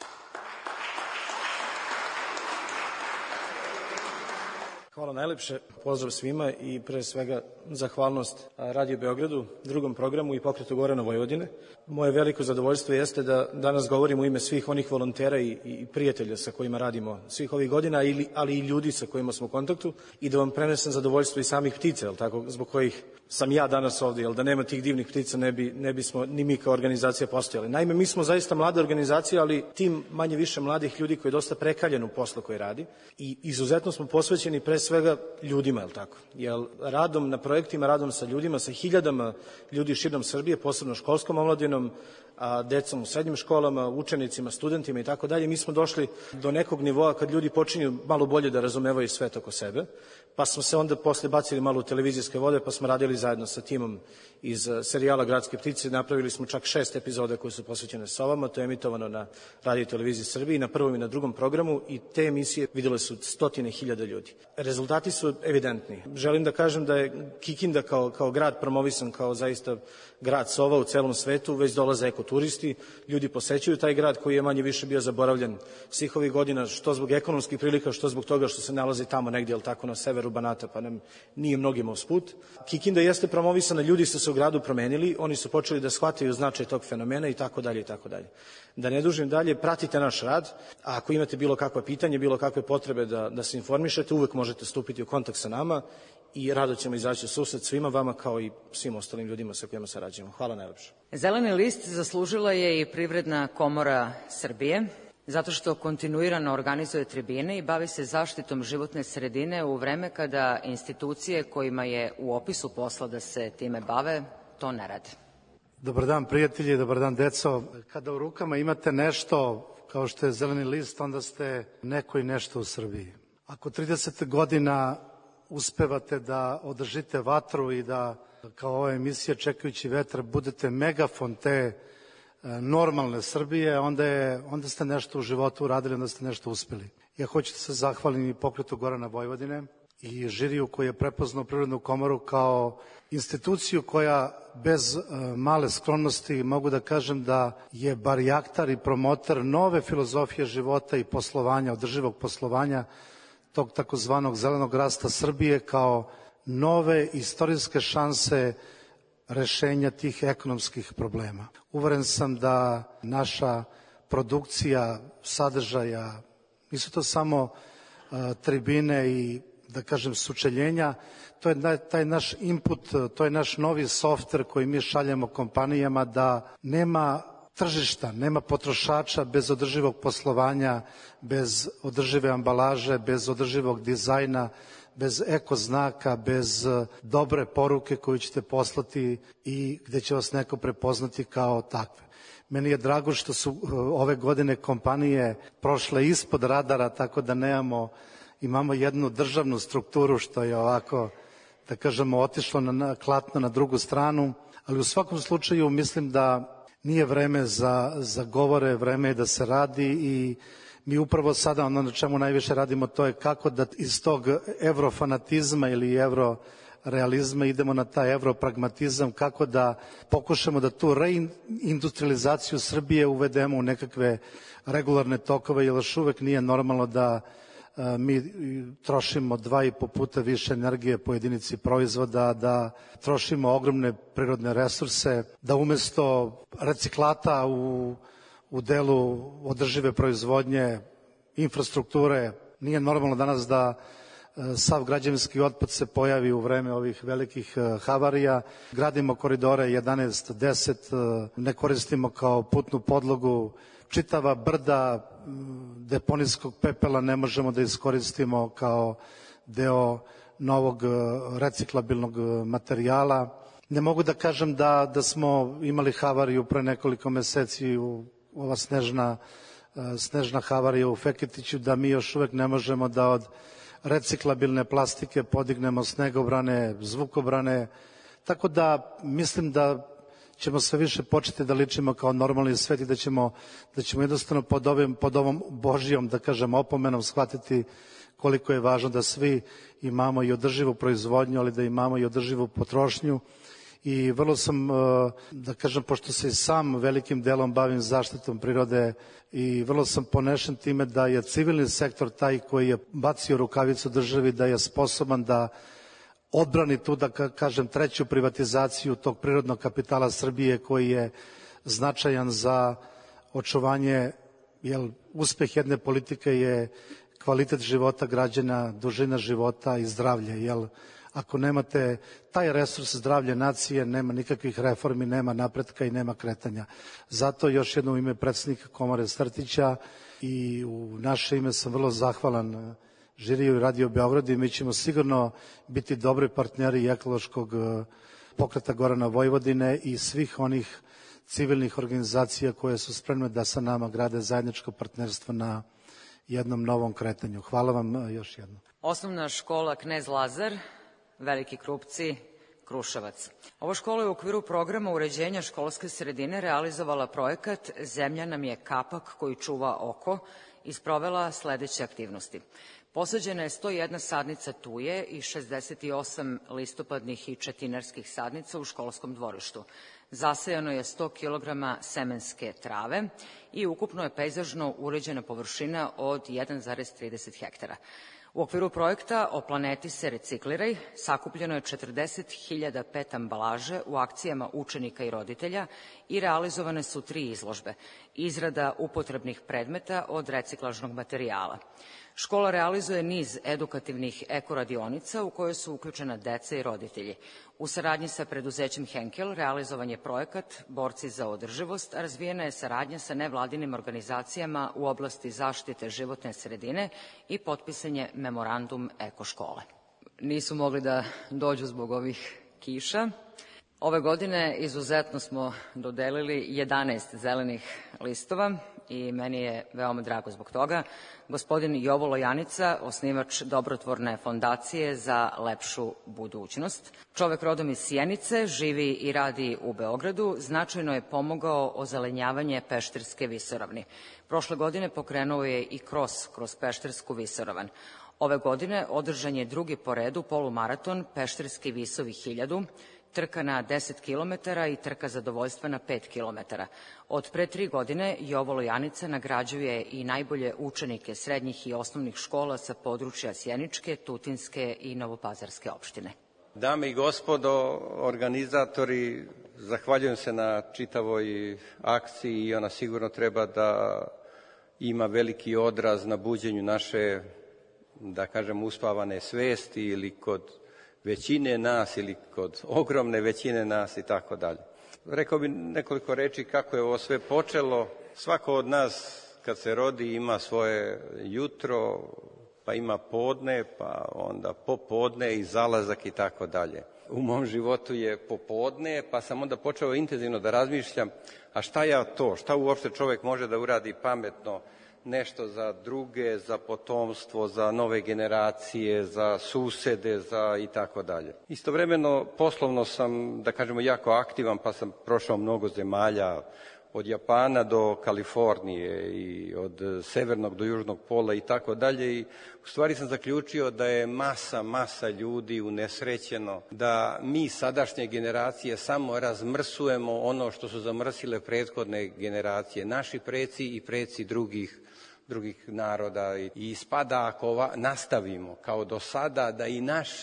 Hvala najlepše, pozdrav svima i pre svega zahvalnost Radio Beogradu, drugom programu i Pokretu Gorana Vojvodine. Moje veliko zadovoljstvo jeste da danas govorim u ime svih onih volontera i, i prijatelja sa kojima radimo svih ovih godina, ili, ali i ljudi sa kojima smo u kontaktu i da vam prenesem zadovoljstvo i samih ptica, jel tako, zbog kojih sam ja danas ovdje, jer da nema tih divnih ptica ne, bi, ne bismo ni mi kao organizacija postojali. Naime, mi smo zaista mlada organizacija, ali tim manje više mladih ljudi koji je dosta prekaljen u poslu koji radi i izuzetno smo posvećeni pre svega ljudima, jel tako? Jer radom na projektima, radom sa ljudima, sa hiljadama ljudi širom Srbije, posebno školskom omladinom, a decom u srednjim školama, učenicima, studentima i tako dalje, mi smo došli do nekog nivoa kad ljudi počinju malo bolje da razumevaju svet oko sebe, pa smo se onda posle bacili malo u televizijske vode, pa smo radili zajedno sa timom iz serijala Gradske ptice, napravili smo čak šest epizoda koje su posvećene sovama, to je emitovano na Radio televiziji Srbiji, na prvom i na drugom programu i te emisije vidjele su stotine hiljada ljudi. Rezultati su evidentni. Želim da kažem da je Kikinda kao, kao grad promovisan kao zaista grad sova u celom svetu, već dolaze ekoturisti, ljudi posećuju taj grad koji je manje više bio zaboravljen svih ovih godina, što zbog ekonomskih prilika, što zbog toga što se nalazi tamo negdje, ali tako na severu Banata, pa nam nije mnogima usput. Kikinda jeste promovisana, ljudi su se u gradu promenili, oni su počeli da shvataju značaj tog fenomena i tako dalje i tako dalje. Da ne dužim dalje, pratite naš rad, a ako imate bilo kakva pitanje, bilo kakve potrebe da, da se informišete, uvek možete stupiti u kontakt sa nama i rado ćemo izaći u susret svima vama kao i svim ostalim ljudima sa kojima sarađujemo. Hvala najlepše. Zeleni list zaslužila je i Privredna komora Srbije, zato što kontinuirano organizuje tribine i bavi se zaštitom životne sredine u vreme kada institucije kojima je u opisu posla da se time bave, to ne rade. Dobar dan prijatelji, dobar dan deco. Kada u rukama imate nešto kao što je Zeleni list, onda ste neko i nešto u Srbiji. Ako trideset godina uspevate da održite vatru i da kao ova emisija Čekajući vetar budete megafon te normalne Srbije, onda, je, onda ste nešto u životu uradili, onda ste nešto uspeli. Ja hoću da se zahvalim i Pokretu Gorana Vojvodine i žiriju koji je prepoznao Privrednu komoru kao instituciju koja bez uh, male skromnosti mogu da kažem da je barjaktar i promotor nove filozofije života i poslovanja, održivog poslovanja tog takozvanog zelenog rasta Srbije kao nove istorijske šanse rešenja tih ekonomskih problema. Uveren sam da naša produkcija sadržaja, nisu to samo uh, tribine i da kažem sučeljenja, to je taj naš input, to je naš novi softver koji mi šaljemo kompanijama da nema tržišta, nema potrošača bez održivog poslovanja, bez održive ambalaže, bez održivog dizajna, bez eko znaka, bez dobre poruke koju ćete poslati i gde će vas neko prepoznati kao takve. Meni je drago što su ove godine kompanije prošle ispod radara, tako da nemamo, imamo jednu državnu strukturu što je ovako, da kažemo, otišlo na klatno na drugu stranu, ali u svakom slučaju mislim da nije vreme za, za govore, vreme je da se radi i mi upravo sada ono na čemu najviše radimo to je kako da iz tog evrofanatizma ili evrorealizma idemo na taj evropragmatizam, kako da pokušamo da tu reindustrializaciju Srbije uvedemo u nekakve regularne tokove, jer još uvek nije normalno da mi trošimo dva i po puta više energije po jedinici proizvoda, da trošimo ogromne prirodne resurse, da umesto reciklata u, u delu održive proizvodnje, infrastrukture, nije normalno danas da sav građevinski otpad se pojavi u vreme ovih velikih havarija. Gradimo koridore jedanaest deset, ne koristimo kao putnu podlogu, čitava brda deponijskog pepela ne možemo da iskoristimo kao deo novog reciklabilnog materijala. Ne mogu da kažem da, da smo imali havariju pre nekoliko meseci, u, ova snežna, snežna havarija u Feketiću, da mi još uvek ne možemo da od reciklabilne plastike podignemo snegobrane, zvukobrane, tako da mislim da ćemo sve više početi da ličimo kao normalni svet i da ćemo, da ćemo jednostavno pod, ovim, pod ovom Božijom, da kažem, opomenom shvatiti koliko je važno da svi imamo i održivu proizvodnju, ali da imamo i održivu potrošnju. I vrlo sam, da kažem, pošto se i sam velikim delom bavim zaštitom prirode i vrlo sam ponešen time da je civilni sektor taj koji je bacio rukavicu državi, da je sposoban da odbrani tu, da kažem, treću privatizaciju tog prirodnog kapitala Srbije koji je značajan za očuvanje, jer uspeh jedne politike je kvalitet života građana, dužina života i zdravlje, jer ako nemate taj resurs zdravlja nacije, nema nikakvih reformi, nema napretka i nema kretanja. Zato još jedno u ime predsednika Komore Strtića i u naše ime sam vrlo zahvalan žiriju i Radio Beogradu i mi ćemo sigurno biti dobri partneri ekološkog pokreta Gorana Vojvodine i svih onih civilnih organizacija koje su spremne da sa nama grade zajedničko partnerstvo na jednom novom kretanju. Hvala vam još jednom. Osnovna škola Knez Lazar, Veliki Krupci, Kruševac. Ova škola je u okviru programa uređenja školske sredine realizovala projekat Zemlja nam je kapak koji čuva oko i sprovela sledeće aktivnosti. Posađena je sto jedna sadnica tuje i šezdeset osam listopadnih i četinarskih sadnica u školskom dvorištu. Zasejano je sto kilograma semenske trave i ukupno je pejzažno uređena površina od jedan zarez trideset hektara. U okviru projekta O planeti se recikliraj sakupljeno je četrdeset hiljada pet ambalaže u akcijama učenika i roditelja i realizovane su tri izložbe. Izrada upotrebnih predmeta od reciklažnog materijala. Škola realizuje niz edukativnih ekoradionica u kojoj su uključena deca i roditelji. U saradnji sa preduzećem Henkel realizovan je projekat Borci za održivost, a razvijena je saradnja sa nevladinim organizacijama u oblasti zaštite životne sredine i potpisan je memorandum Eko škole. Nisu mogli da dođu zbog ovih kiša. Ove godine izuzetno smo dodelili jedanaest zelenih listova i meni je veoma drago zbog toga. Gospodin Jovo Lojanica, osnivač Dobrotvorne fondacije za lepšu budućnost. Čovek rodom iz Sjenice, živi i radi u Beogradu, značajno je pomogao ozelenjavanje Pešterske visoravni. Prošle godine pokrenuo je i kros kroz Peštersku visoravan. Ove godine održan je drugi po redu polumaraton Pešterski visovi hiljadu, trka na deset kilometara i trka zadovoljstva na pet kilometara. Od pre tri godine Jovo Lojanica nagrađuje i najbolje učenike srednjih i osnovnih škola sa područja Sjeničke, Tutinske i Novopazarske opštine. Dame i gospodo, organizatori, zahvaljujem se na čitavoj akciji i ona sigurno treba da ima veliki odraz na buđenju naše, da kažem, uspavane svesti ili kod većine nas ili kod ogromne većine nas i tako dalje. Rekao bih nekoliko reči kako je ovo sve počelo. Svako od nas kad se rodi ima svoje jutro, pa ima podne, pa onda popodne i zalazak i tako dalje. U mom životu je popodne, pa sam onda počeo intenzivno da razmišljam, a šta ja to, šta uopšte čovek može da uradi pametno, nešto za druge, za potomstvo, za nove generacije, za susede, za i tako dalje. Istovremeno, poslovno sam, da kažemo, jako aktivan, pa sam prošao mnogo zemalja, od Japana do Kalifornije i od severnog do južnog pola i tako dalje i u stvari sam zaključio da je masa, masa ljudi unesrećeno, da mi sadašnje generacije samo razmrsujemo ono što su zamrsile prethodne generacije, naši preci i preci drugih drugih naroda i ispada ako ova, nastavimo kao do sada da i naši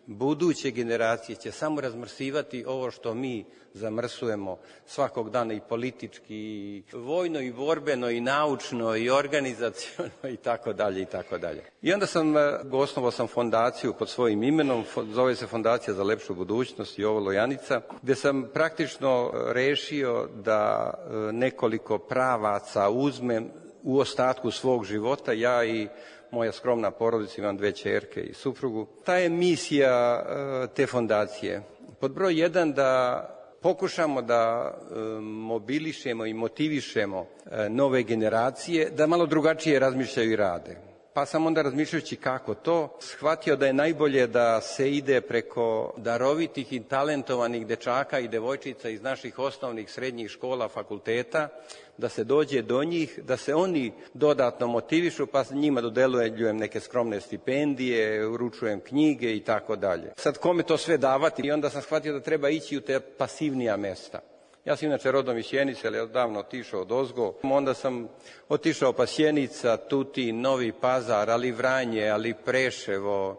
buduće generacije će samo razmrsivati ovo što mi zamrsujemo svakog dana i politički, i vojno, i borbeno, i naučno, i organizaciono, i tako dalje, i tako dalje. I onda sam, osnovao sam fondaciju pod svojim imenom, zove se Fondacija za lepšu budućnost Jovo Lojanica, gde sam praktično rešio da nekoliko pravaca uzmem u ostatku svog života, ja i moja skromna porodica, imam dve ćerke i suprugu. Ta je misija te fondacije. Pod broj jedan, da pokušamo da mobilišemo i motivišemo nove generacije da malo drugačije razmišljaju i rade. Pa sam onda, razmišljajući kako to, shvatio da je najbolje da se ide preko darovitih i talentovanih dečaka i devojčica iz naših osnovnih, srednjih škola, fakulteta, da se dođe do njih, da se oni dodatno motivišu, pa njima dodeljujem neke skromne stipendije, uručujem knjige i tako dalje. Sad, kome to sve davati? I onda sam shvatio da treba ići u te pasivnija mesta. Ja sam inače rodom iz Sjenice, ali odavno otišao od ozgo. Onda sam otišao pa Sjenica, Tutin, Novi Pazar, ali Vranje, ali Preševo,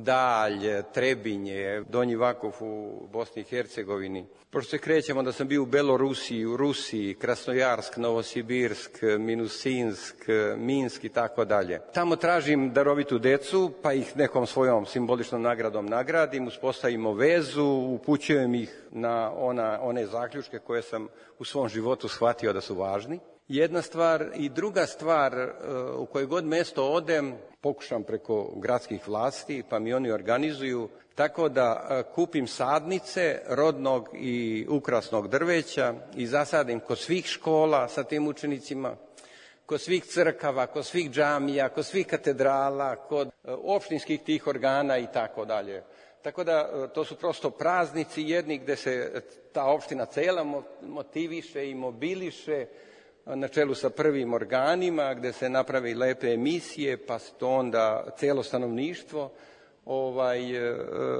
Dalj, Trebinje, Donji Vakuf u Bosni i Hercegovini. Pošto se krećemo, onda sam bio u Belorusiji, u Rusiji, Krasnojarsk, Novosibirsk, Minusinsk, Minsk i tako dalje. Tamo tražim darovitu decu, pa ih nekom svojom simboličnom nagradom nagradim, uspostavimo vezu, upućujem ih na ona, one zaključke koje sam u svom životu shvatio da su važni. Jedna stvar i druga stvar, u koje god mesto odem, pokušam preko gradskih vlasti, pa mi oni organizuju, tako da kupim sadnice rodnog i ukrasnog drveća i zasadim kod svih škola sa tim učenicima, kod svih crkava, kod svih džamija, kod svih katedrala, kod opštinskih tih organa i tako dalje. Tako da to su prosto praznici jedni gde se ta opština cela motiviše i mobiliše, na čelu sa prvim organima, gde se napravi lepe emisije, pa se to onda celo stanovništvo ovaj, e,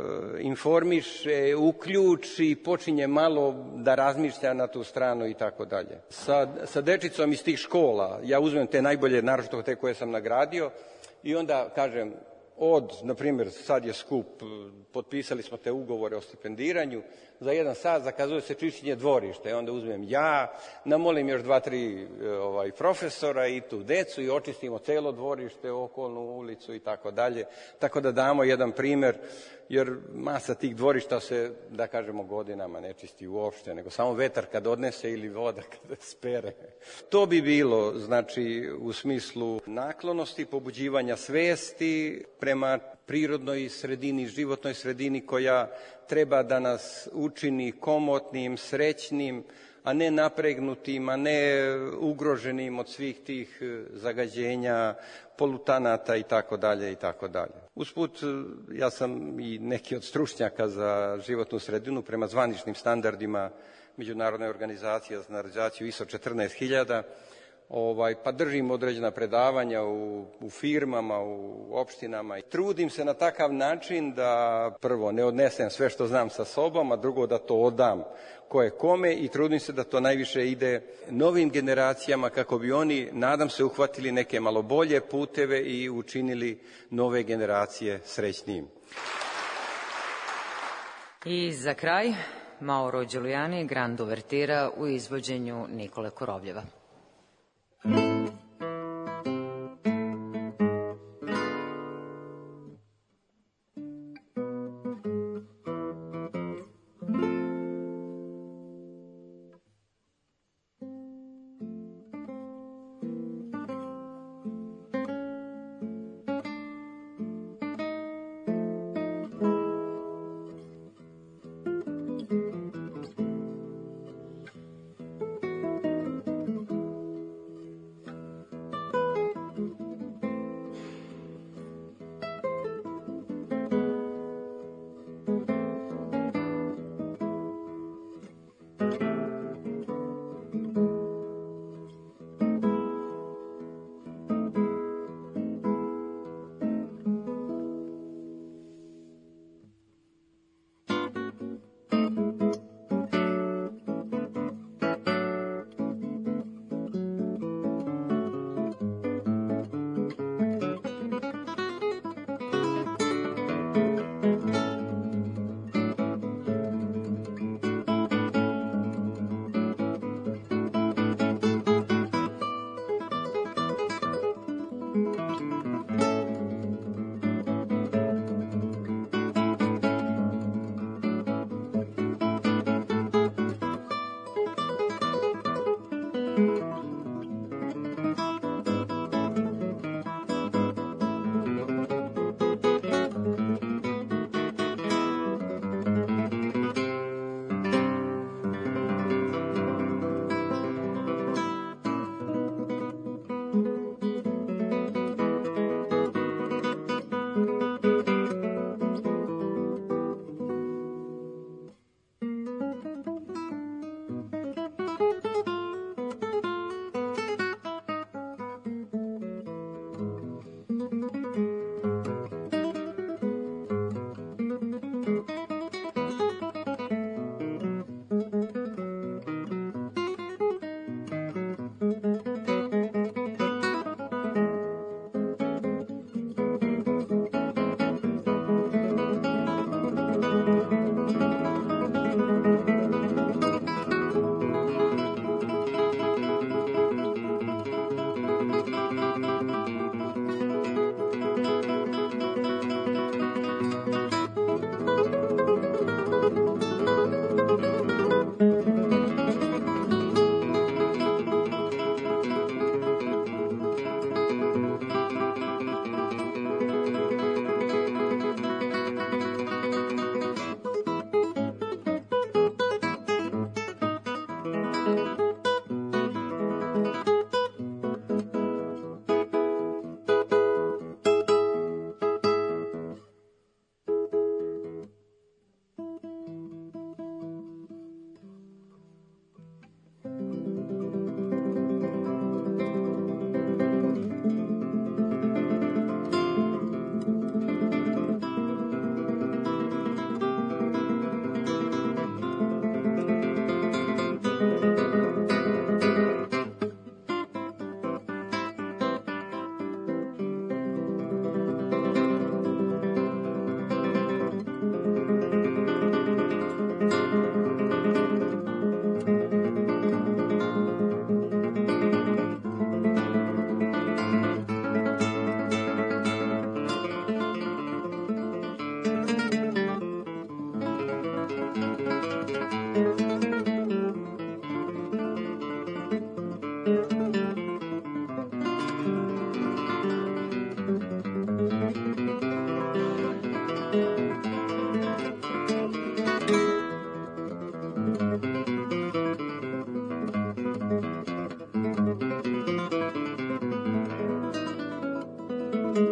informiše, uključi, počinje malo da razmišlja na tu stranu i tako dalje. Sa, sa dečicom iz tih škola, ja uzmem te najbolje, naročito te koje sam nagradio, i onda kažem, od, na primjer, sad je skup, potpisali smo te ugovore o stipendiranju, za jedan sat zakazuje se čišćenje dvorišta, i onda uzmem ja, namolim još dva, tri ovaj, profesora i tu decu i očistimo celo dvorište, okolnu ulicu i tako dalje. Tako da damo jedan primer, jer masa tih dvorišta se, da kažemo, godinama ne čisti uopšte, nego samo vetar kad odnese ili voda kad spere. To bi bilo, znači, u smislu naklonosti, pobuđivanja svesti prema prirodnoj sredini, životnoj sredini koja treba da nas učini komotnim, srećnim, a ne napregnutim, a ne ugroženim od svih tih zagađenja, polutanata i tako dalje i tako dalje. Usput, ja sam i neki od stručnjaka za životnu sredinu prema zvaničnim standardima Međunarodne organizacije za standardizaciju I S O četrnaest hiljada, Ovaj, pa držim određena predavanja u, u firmama, u opštinama. Trudim se na takav način da prvo ne odnesem sve što znam sa sobom, a drugo da to odam koje kome, i trudim se da to najviše ide novim generacijama kako bi oni, nadam se, uhvatili neke malo bolje puteve i učinili nove generacije srećnijim. I za kraj, Mauro Giuliani, Grand Uvertira u izvođenju Nikole Korovljeva.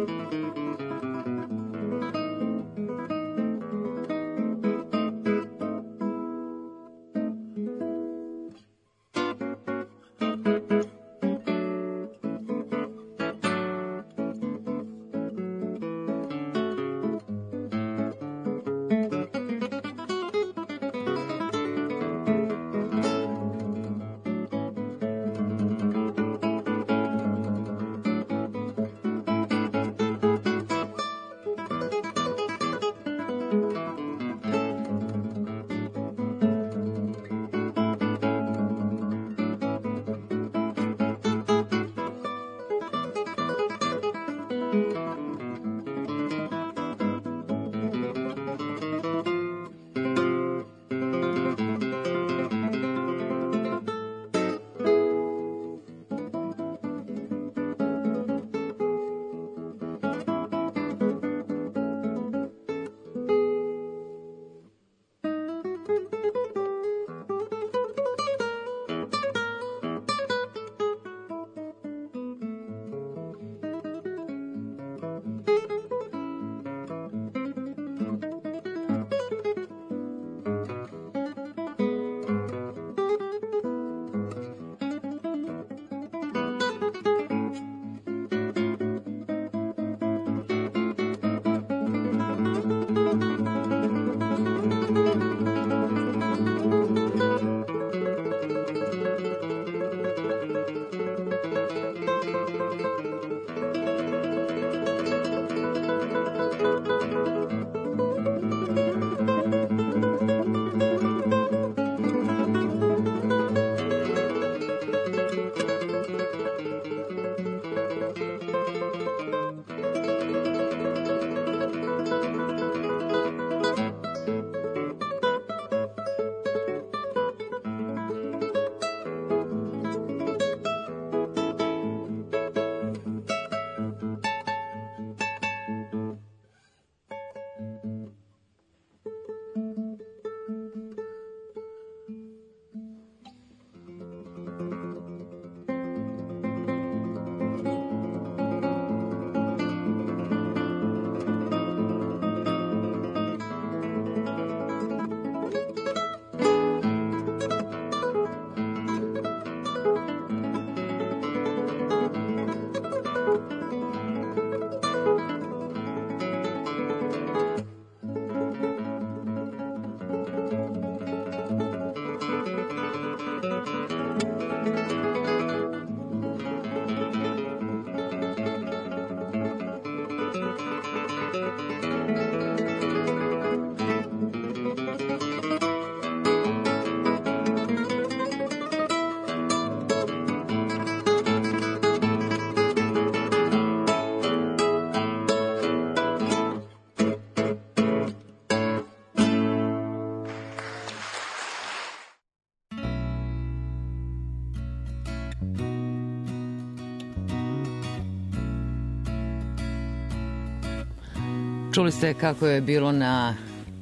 Čuli ste kako je bilo na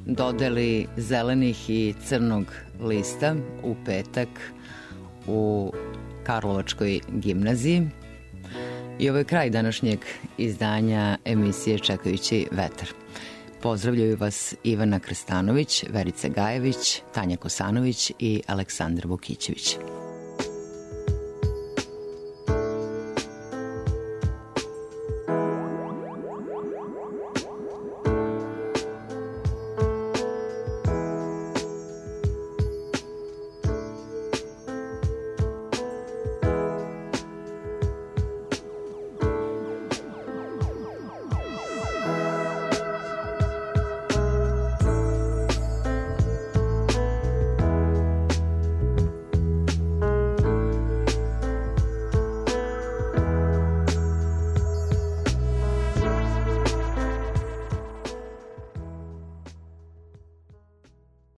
dodeli zelenih i crnog lista u petak u Karlovačkoj gimnaziji. I ovo je kraj današnjeg izdanja emisije Čekajući vetar. Pozdravljaju vas Ivana Krstanović, Verica Gajević, Tanja Kosanović i Aleksandar Vukićević.